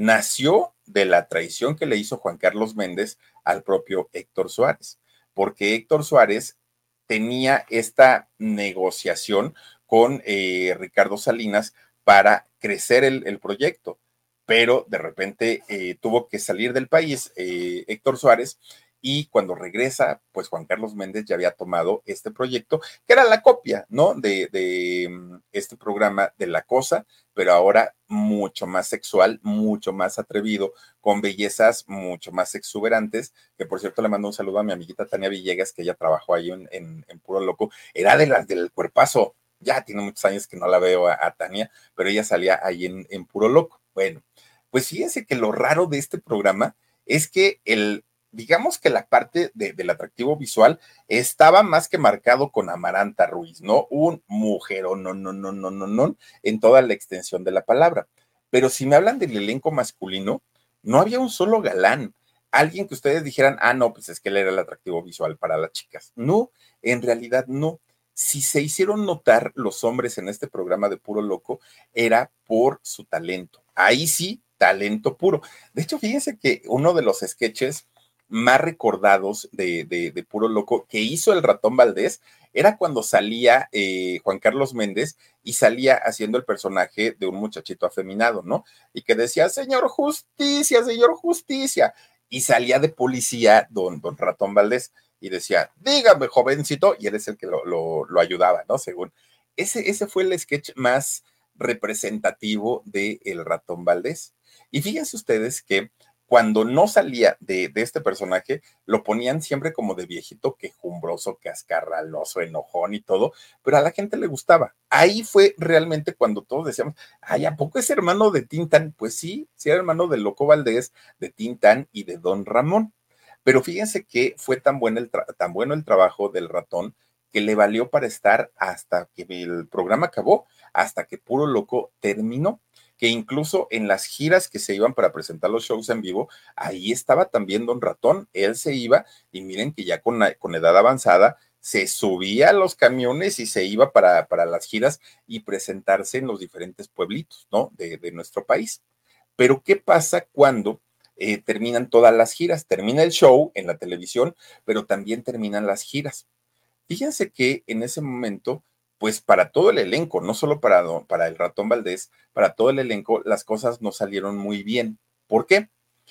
nació de la traición que le hizo Juan Carlos Méndez al propio Héctor Suárez, porque Héctor Suárez tenía esta negociación con eh, Ricardo Salinas para crecer el, el proyecto, pero de repente eh, tuvo que salir del país eh, Héctor Suárez, y cuando regresa, pues Juan Carlos Méndez ya había tomado este proyecto, que era la copia, ¿no? De, de este programa de La Cosa, pero ahora mucho más sexual, mucho más atrevido, con bellezas mucho más exuberantes, que por cierto le mando un saludo a mi amiguita Tania Villegas, que ella trabajó ahí en, en, en Puro Loco, era de las del cuerpazo, ya tiene muchos años que no la veo a, a Tania, pero ella salía ahí en, en Puro Loco. Bueno, pues fíjense que lo raro de este programa es que el digamos que la parte de, del atractivo visual estaba más que marcado con Amaranta Ruiz, ¿no? Un mujerón, no, no, no, no, no, no, en toda la extensión de la palabra. Pero si me hablan del elenco masculino, no había un solo galán, alguien que ustedes dijeran, ah, no, pues es que él era el atractivo visual para las chicas. No, en realidad no. Si se hicieron notar los hombres en este programa de Puro Loco, era por su talento. Ahí sí, talento puro. De hecho, fíjense que uno de los sketches más recordados de, de, de Puro Loco que hizo el Ratón Valdés era cuando salía eh, Juan Carlos Méndez y salía haciendo el personaje de un muchachito afeminado, ¿no? Y que decía, señor justicia, señor justicia, y salía de policía don, don Ratón Valdés y decía, dígame, jovencito, y él es el que lo, lo, lo ayudaba, ¿no? Según. Ese, ese fue el sketch más representativo de El Ratón Valdés. Y fíjense ustedes que cuando no salía de, de este personaje, lo ponían siempre como de viejito quejumbroso, cascarraloso, enojón y todo, pero a la gente le gustaba. Ahí fue realmente cuando todos decíamos, ay, ¿a poco es hermano de Tintán? Pues sí, sí era hermano de Loco Valdés, de Tintán y de Don Ramón. Pero fíjense que fue tan bueno el, tra- tan bueno el trabajo del ratón que le valió para estar hasta que el programa acabó, hasta que Puro Loco terminó, que incluso en las giras que se iban para presentar los shows en vivo, ahí estaba también Don Ratón, él se iba, y miren que ya con, con edad avanzada, se subía a los camiones y se iba para, para las giras y presentarse en los diferentes pueblitos, ¿no? De, de nuestro país. Pero, ¿qué pasa cuando eh, terminan todas las giras? Termina el show en la televisión, pero también terminan las giras. Fíjense que en ese momento, pues para todo el elenco, no solo para, para el Ratón Valdés, para todo el elenco, las cosas no salieron muy bien. ¿Por qué?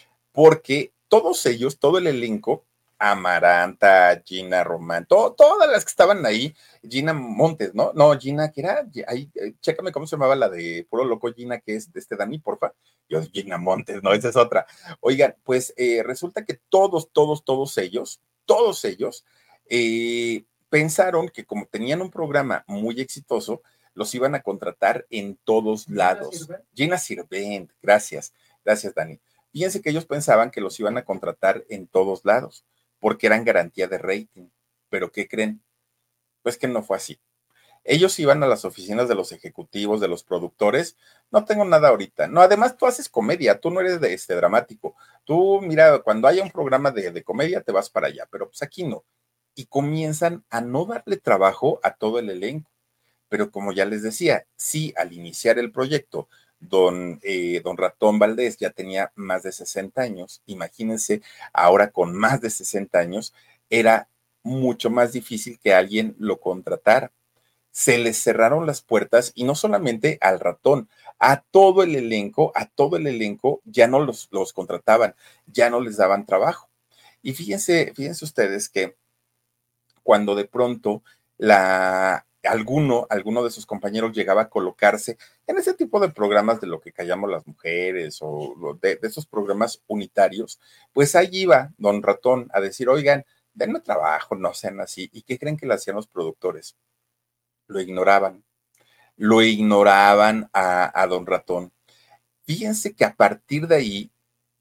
Porque todos ellos, todo el elenco, Amaranta, Gina Román, to, todas las que estaban ahí, Gina Montes, ¿no? No, Gina, que era, ahí, eh, chécame cómo se llamaba la de Puro Loco, Gina, que es de este Dani, porfa. Yo, Gina Montes, no, esa es otra. Oigan, pues eh, resulta que todos, todos, todos ellos, todos ellos, eh, pensaron que como tenían un programa muy exitoso, los iban a contratar en todos lados. Gina Sirvent, gracias, gracias Dani. Fíjense que ellos pensaban que los iban a contratar en todos lados, porque eran garantía de rating. Pero ¿qué creen? Pues que no fue así. Ellos iban a las oficinas de los ejecutivos, de los productores. No tengo nada ahorita. No, además tú haces comedia, tú no eres de este dramático. Tú, mira, cuando haya un programa de, de comedia te vas para allá, pero pues aquí no. Y comienzan a no darle trabajo a todo el elenco. Pero como ya les decía, sí, al iniciar el proyecto, don, eh, don Ratón Valdés ya tenía más de sesenta años. Imagínense, ahora con más de sesenta años, era mucho más difícil que alguien lo contratara. Se les cerraron las puertas y no solamente al ratón, a todo el elenco, a todo el elenco ya no los, los contrataban, ya no les daban trabajo. Y fíjense, fíjense ustedes que cuando de pronto la, alguno, alguno de sus compañeros llegaba a colocarse en ese tipo de programas de lo que callamos las mujeres o de, de esos programas unitarios, pues ahí iba don Ratón a decir, oigan, denme trabajo, no sean así. ¿Y qué creen que le hacían los productores? Lo ignoraban, lo ignoraban a, a don Ratón. Fíjense que a partir de ahí,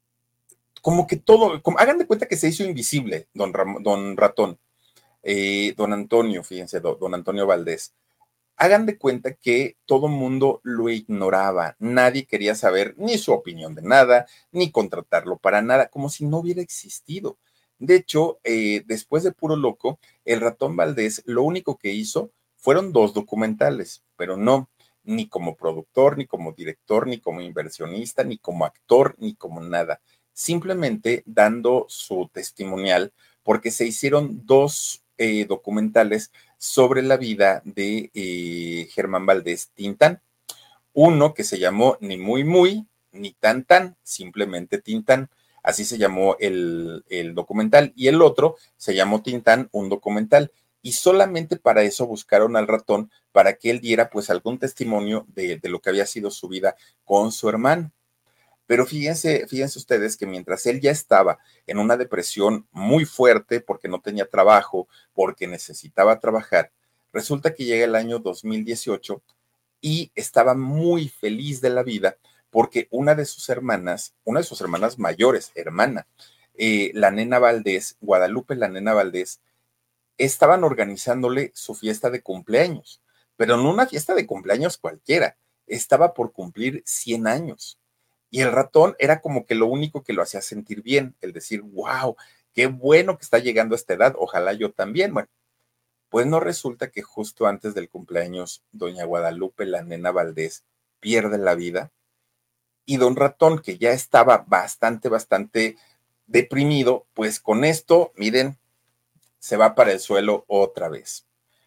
como que todo, como, hagan de cuenta que se hizo invisible don, Ram, don Ratón, eh, don Antonio, fíjense, don, don Antonio Valdés. Hagan de cuenta que todo mundo lo ignoraba, nadie quería saber ni su opinión de nada, ni contratarlo para nada, como si no hubiera existido. De hecho, eh, después de Puro Loco, el Ratón Valdés lo único que hizo fueron dos documentales, pero no, ni como productor, ni como director, ni como inversionista, ni como actor, ni como nada. Simplemente dando su testimonial, porque se hicieron dos eh, documentales sobre la vida de eh, Germán Valdés Tintán. Uno que se llamó Ni Muy Muy, ni Tan Tan, simplemente Tintán. Así se llamó el, el documental. Y el otro se llamó Tintán, un documental. Y solamente para eso buscaron al ratón, para que él diera pues algún testimonio de, de lo que había sido su vida con su hermano. Pero fíjense, fíjense ustedes que mientras él ya estaba en una depresión muy fuerte porque no tenía trabajo, porque necesitaba trabajar, resulta que llega el año dos mil dieciocho y estaba muy feliz de la vida porque una de sus hermanas, una de sus hermanas mayores, hermana, eh, la nena Valdés, Guadalupe la nena Valdés, estaban organizándole su fiesta de cumpleaños, pero no una fiesta de cumpleaños cualquiera, estaba por cumplir cien años. Y el ratón era como que lo único que lo hacía sentir bien, el decir, wow, qué bueno que está llegando a esta edad, ojalá yo también. Bueno, pues no resulta que justo antes del cumpleaños, doña Guadalupe, la nena Valdés, pierde la vida y don Ratón, que ya estaba bastante, bastante deprimido, pues con esto, miren, se va para el suelo otra vez.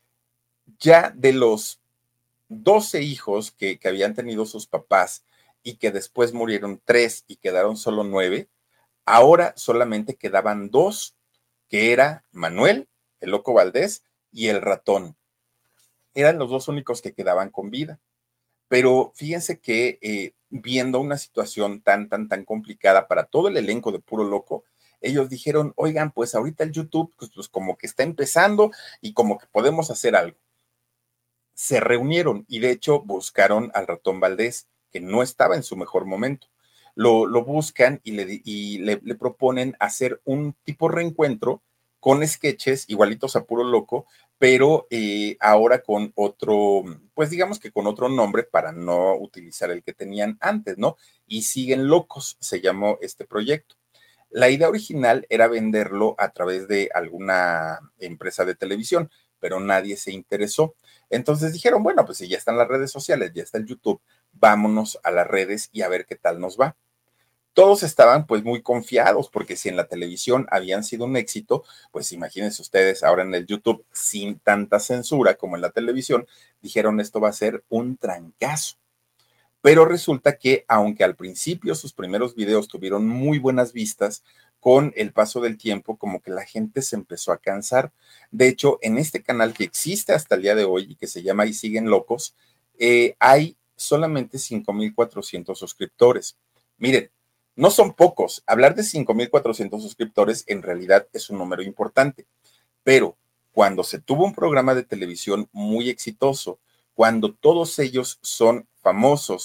Ya de los doce hijos que, que habían tenido sus papás y que después murieron tres y quedaron solo nueve, ahora solamente quedaban dos, que era Manuel, el Loco Valdés, y el Ratón. Eran los dos únicos que quedaban con vida. Pero fíjense que eh, viendo una situación tan, tan, tan complicada para todo el elenco de Puro Loco, ellos dijeron, oigan, pues ahorita el YouTube, pues, pues como que está empezando y como que podemos hacer algo. Se reunieron y de hecho buscaron al Ratón Valdés, que no estaba en su mejor momento. Lo, lo buscan y, le, y le, le proponen hacer un tipo reencuentro con sketches igualitos a Puro Loco, pero eh, ahora con otro, pues digamos que con otro nombre para no utilizar el que tenían antes, ¿no? Y Siguen Locos, se llamó este proyecto. La idea original era venderlo a través de alguna empresa de televisión, pero nadie se interesó. Entonces dijeron, bueno, pues si ya están las redes sociales, ya está el YouTube, vámonos a las redes y a ver qué tal nos va. Todos estaban pues muy confiados porque si en la televisión habían sido un éxito, pues imagínense ustedes ahora en el YouTube sin tanta censura como en la televisión, dijeron esto va a ser un trancazo. Pero resulta que aunque al principio sus primeros videos tuvieron muy buenas vistas, con el paso del tiempo como que la gente se empezó a cansar. De hecho, en este canal que existe hasta el día de hoy y que se llama Y Siguen Locos, eh, hay solamente cinco mil cuatrocientos suscriptores. Miren, no son pocos. Hablar de cinco mil cuatrocientos suscriptores en realidad es un número importante, pero cuando se tuvo un programa de televisión muy exitoso, cuando todos ellos son famosos,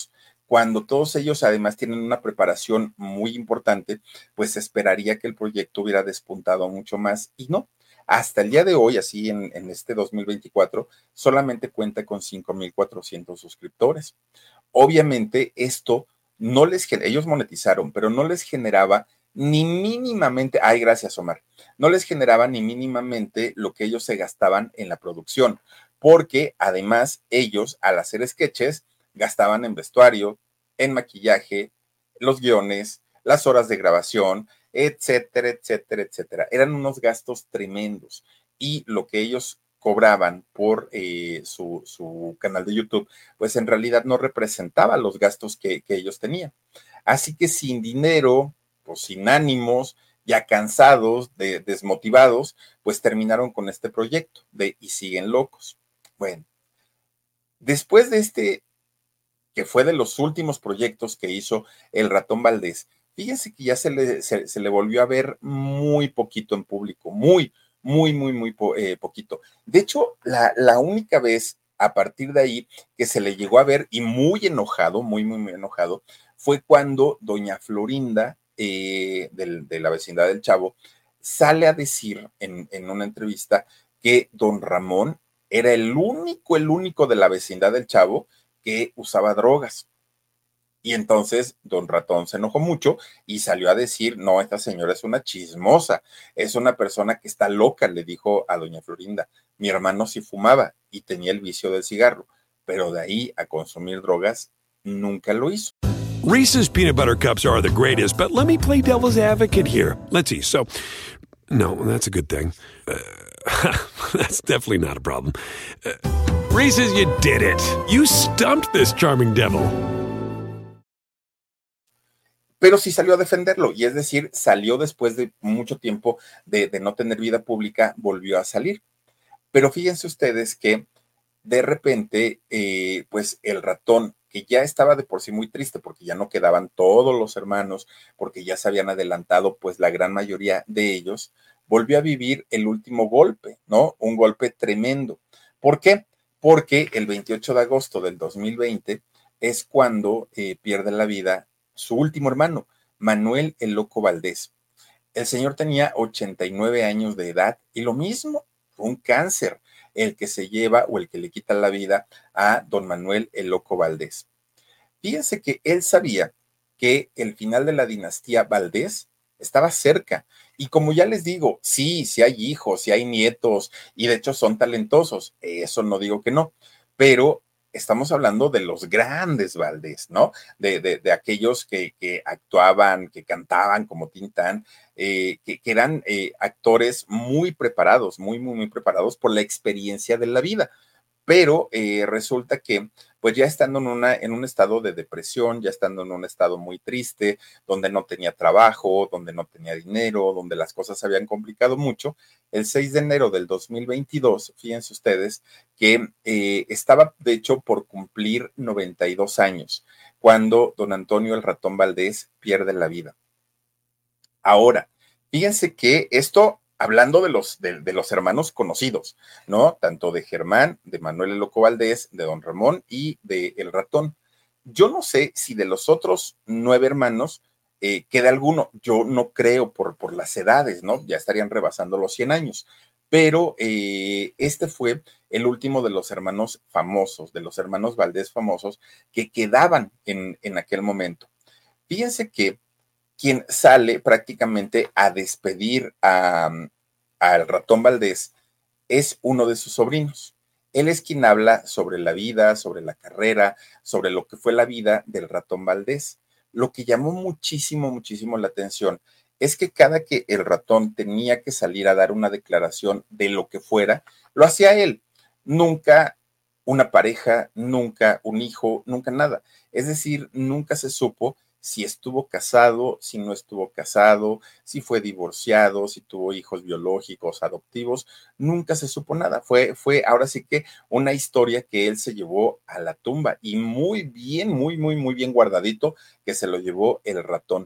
cuando todos ellos además tienen una preparación muy importante, pues se esperaría que el proyecto hubiera despuntado mucho más y no. Hasta el día de hoy, así en, en este dos mil veinticuatro, solamente cuenta con cinco mil cuatrocientos suscriptores. Obviamente esto no les, ellos monetizaron, pero no les generaba ni mínimamente, ay, gracias Omar, no les generaba ni mínimamente lo que ellos se gastaban en la producción, porque además ellos al hacer sketches gastaban en vestuario, en maquillaje, los guiones, las horas de grabación, etcétera, etcétera, etcétera. Eran unos gastos tremendos y lo que ellos cobraban por eh, su, su canal de YouTube, pues en realidad no representaba los gastos que, que ellos tenían. Así que sin dinero, pues sin ánimos, ya cansados, de, desmotivados, pues terminaron con este proyecto de Y Siguen Locos. Bueno, después de este, que fue de los últimos proyectos que hizo el Ratón Valdés, fíjense que ya se le, se, se le volvió a ver muy poquito en público, muy, muy, muy, muy po, eh, poquito. De hecho, la, la única vez a partir de ahí que se le llegó a ver y muy enojado, muy, muy, muy enojado, fue cuando doña Florinda eh, del, de la vecindad del Chavo sale a decir en, en una entrevista que don Ramón era el único, el único de la vecindad del Chavo que usaba drogas. Y entonces don Ratón se enojó mucho y salió a decir, no, esta señora es una chismosa, es una persona que está loca, le dijo a doña Florinda. Mi hermano sí fumaba y tenía el vicio del cigarro, pero de ahí a consumir drogas nunca lo hizo.
Reese's peanut butter cups are the greatest, but let me play devil's advocate here. Let's see. So, no, that's a good thing. Uh, that's definitely not a problem. Uh, Reese's, you did it. You stumped this charming devil.
Pero sí salió a defenderlo, y es decir, salió después de mucho tiempo de, de no tener vida pública, volvió a salir. Pero fíjense ustedes que de repente, eh, pues el ratón, que ya estaba de por sí muy triste porque ya no quedaban todos los hermanos, porque ya se habían adelantado pues la gran mayoría de ellos, volvió a vivir el último golpe, ¿no? Un golpe tremendo. ¿Por qué? Porque el veintiocho de agosto del dos mil veinte es cuando eh, pierde la vida su último hermano, Manuel el Loco Valdés. El señor tenía ochenta y nueve años de edad y lo mismo, un cáncer, el que se lleva o el que le quita la vida a don Manuel el Loco Valdés. Fíjense que él sabía que el final de la dinastía Valdés estaba cerca. Y como ya les digo, sí, sí hay hijos, sí hay nietos, y de hecho son talentosos, eso no digo que no, pero estamos hablando de los grandes Valdés, ¿no? De, de, de aquellos que, que actuaban, que cantaban como Tintán, eh, que, que eran eh, actores muy preparados, muy, muy, muy preparados por la experiencia de la vida. Pero eh, resulta que, pues ya estando en, una, en un estado de depresión, ya estando en un estado muy triste, donde no tenía trabajo, donde no tenía dinero, donde las cosas se habían complicado mucho, el seis de enero del dos mil veintidós, fíjense ustedes, que eh, estaba de hecho por cumplir noventa y dos años, cuando don Antonio el Ratón Valdés pierde la vida. Ahora, fíjense que esto... hablando de los, de, de los hermanos conocidos, ¿no? Tanto de Germán, de Manuel el Loco Valdés, de don Ramón y de El Ratón. Yo no sé si de los otros nueve hermanos eh, queda alguno. Yo no creo por, por las edades, ¿no? Ya estarían rebasando los cien años. Pero eh, este fue el último de los hermanos famosos, de los hermanos Valdés famosos que quedaban en, en aquel momento. Fíjense que quien sale prácticamente a despedir a, al Ratón Valdés es uno de sus sobrinos. Él es quien habla sobre la vida, sobre la carrera, sobre lo que fue la vida del Ratón Valdés. Lo que llamó muchísimo, muchísimo la atención es que cada que el ratón tenía que salir a dar una declaración de lo que fuera, lo hacía él. Nunca una pareja, nunca un hijo, nunca nada. Es decir, nunca se supo si estuvo casado, si no estuvo casado, si fue divorciado, si tuvo hijos biológicos, adoptivos, nunca se supo nada. Fue, fue ahora sí que una historia que él se llevó a la tumba y muy bien, muy, muy, muy bien guardadito que se lo llevó el ratón.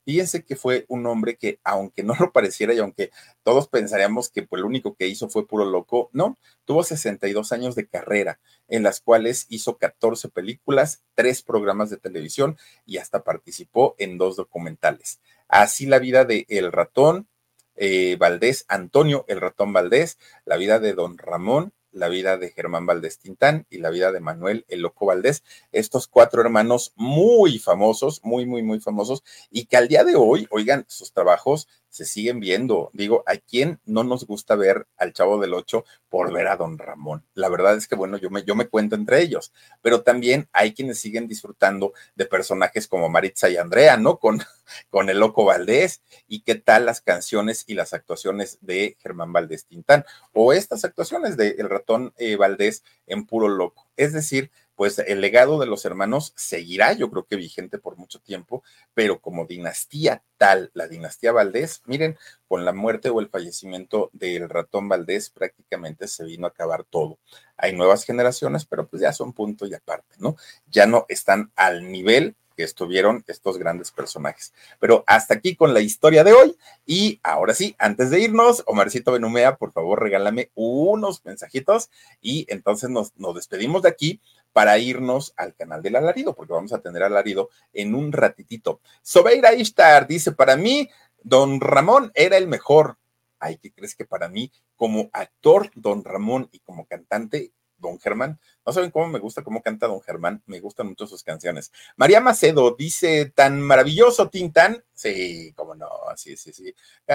Fíjense que fue un hombre que, aunque no lo pareciera y aunque todos pensaríamos que pues, lo único que hizo fue puro loco, no, tuvo sesenta y dos años de carrera, en las cuales hizo catorce películas, tres programas de televisión y hasta participó en dos documentales. Así la vida de El Ratón eh, Valdés, Antonio El Ratón Valdés, la vida de Don Ramón, la vida de Germán Valdés Tintán y la vida de Manuel El Loco Valdés, estos cuatro hermanos muy famosos, muy, muy, muy famosos, y que al día de hoy, oigan, sus trabajos se siguen viendo. Digo, ¿a quién no nos gusta ver al Chavo del Ocho por ver a Don Ramón? La verdad es que, bueno, yo me, yo me cuento entre ellos, pero también hay quienes siguen disfrutando de personajes como Maritza y Andrea, ¿no? Con, con El Loco Valdés, y qué tal las canciones y las actuaciones de Germán Valdés Tintán, o estas actuaciones de El Ratón eh, Valdés en Puro Loco. Es decir, pues el legado de los hermanos seguirá, yo creo que vigente por mucho tiempo, pero como dinastía tal, la dinastía Valdés, miren, con la muerte o el fallecimiento del Ratón Valdés prácticamente se vino a acabar todo. Hay nuevas generaciones, pero pues ya son punto y aparte, ¿no? Ya no están al nivel que estuvieron estos grandes personajes. Pero hasta aquí con la historia de hoy, y ahora sí, antes de irnos, Omarcito Benumea, por favor, regálame unos mensajitos, y entonces nos, nos despedimos de aquí para irnos al canal del Alarido, porque vamos a tener Alarido en un ratitito. Sobeira Ishtar dice, para mí, Don Ramón era el mejor. Ay, ¿qué crees? Que para mí, como actor, Don Ramón, y como cantante, Don Germán. No saben cómo me gusta cómo canta Don Germán, me gustan mucho sus canciones. María Macedo dice, tan maravilloso Tintán. Sí, cómo no, sí, sí, sí.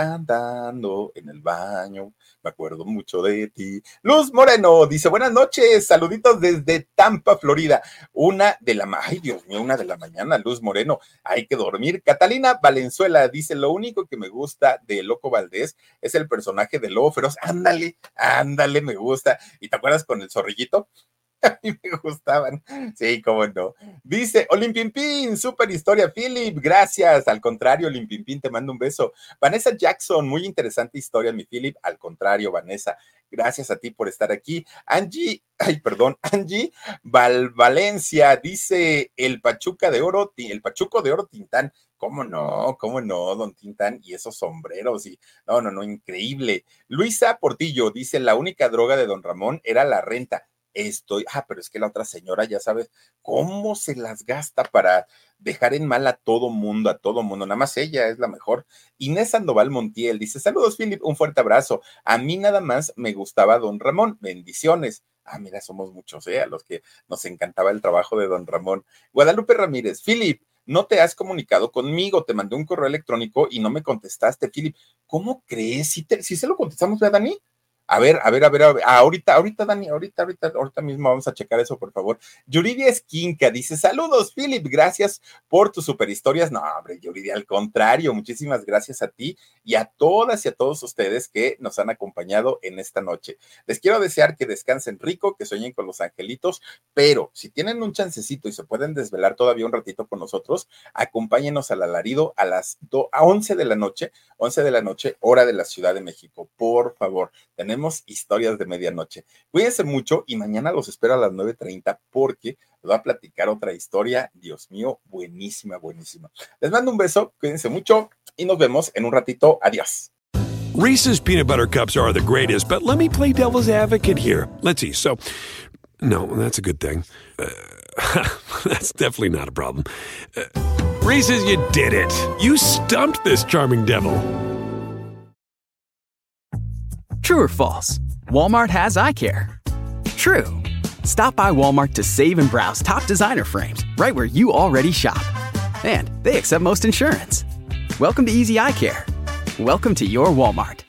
Cantando en el baño, me acuerdo mucho de ti. Luz Moreno dice, buenas noches, saluditos desde Tampa, Florida. Una de la, ay Dios mío, una de la mañana, Luz Moreno, hay que dormir. Catalina Valenzuela dice, lo único que me gusta de Loco Valdés es el personaje de Lobo Feroz. Ándale, ándale, me gusta. ¿Y te acuerdas con el zorrillito? A mí me gustaban. Sí, cómo no. Dice Olimpimpín, super historia, Philip. Gracias. Al contrario, Olimpimpín, te mando un beso. Vanessa Jackson, muy interesante historia, mi Philip. Al contrario, Vanessa, gracias a ti por estar aquí. Angie, ay, perdón, Angie Val Valencia dice el Pachuca de Oro, el Pachuco de Oro Tintán. ¿Cómo no? ¿Cómo no, Don Tintán? Y esos sombreros, y no, no, no, increíble. Luisa Portillo dice, la única droga de Don Ramón era la renta. Estoy, ah, pero es que la otra señora, ya sabes, cómo se las gasta para dejar en mal a todo mundo, a todo mundo, nada más ella es la mejor. Inés Sandoval Montiel dice, saludos, Philip, un fuerte abrazo. A mí nada más me gustaba Don Ramón, bendiciones. Ah, mira, somos muchos, ¿eh? A los que nos encantaba el trabajo de Don Ramón. Guadalupe Ramírez, Philip, no te has comunicado conmigo, te mandé un correo electrónico y no me contestaste, Philip. ¿Cómo crees? ¿Sí, te, sí se lo contestamos, ¿verdad, Dani? A ver, a ver, a ver, a ver. Ah, ahorita, ahorita, Dani, ahorita, ahorita, ahorita mismo vamos a checar eso, por favor. Yuridia Esquinca dice, saludos, Philip, gracias por tus super historias. No, hombre, Yuridia, al contrario, muchísimas gracias a ti y a todas y a todos ustedes que nos han acompañado en esta noche. Les quiero desear que descansen rico, que sueñen con los angelitos, pero si tienen un chancecito y se pueden desvelar todavía un ratito con nosotros, acompáñenos al Alarido a las a once de la noche, once de la noche, hora de la Ciudad de México, por favor. Tenemos Tenemos historias de medianoche. Cuídense mucho y mañana los espero a las nueve treinta porque les voy a platicar otra historia. Dios mío, buenísima, buenísima. Les mando un beso, cuídense mucho y nos vemos en un ratito. Adiós.
Reese's Peanut Butter Cups are the greatest, but let me play devil's advocate here. Let's see. So, no, that's a good thing. Uh, that's definitely not a problem. Uh, Reese's, you did it. You stumped this charming devil.
True or false? Walmart has eye care. True. Stop by Walmart to save and browse top designer frames right where you already shop. And they accept most insurance. Welcome to Easy Eye Care. Welcome to your Walmart.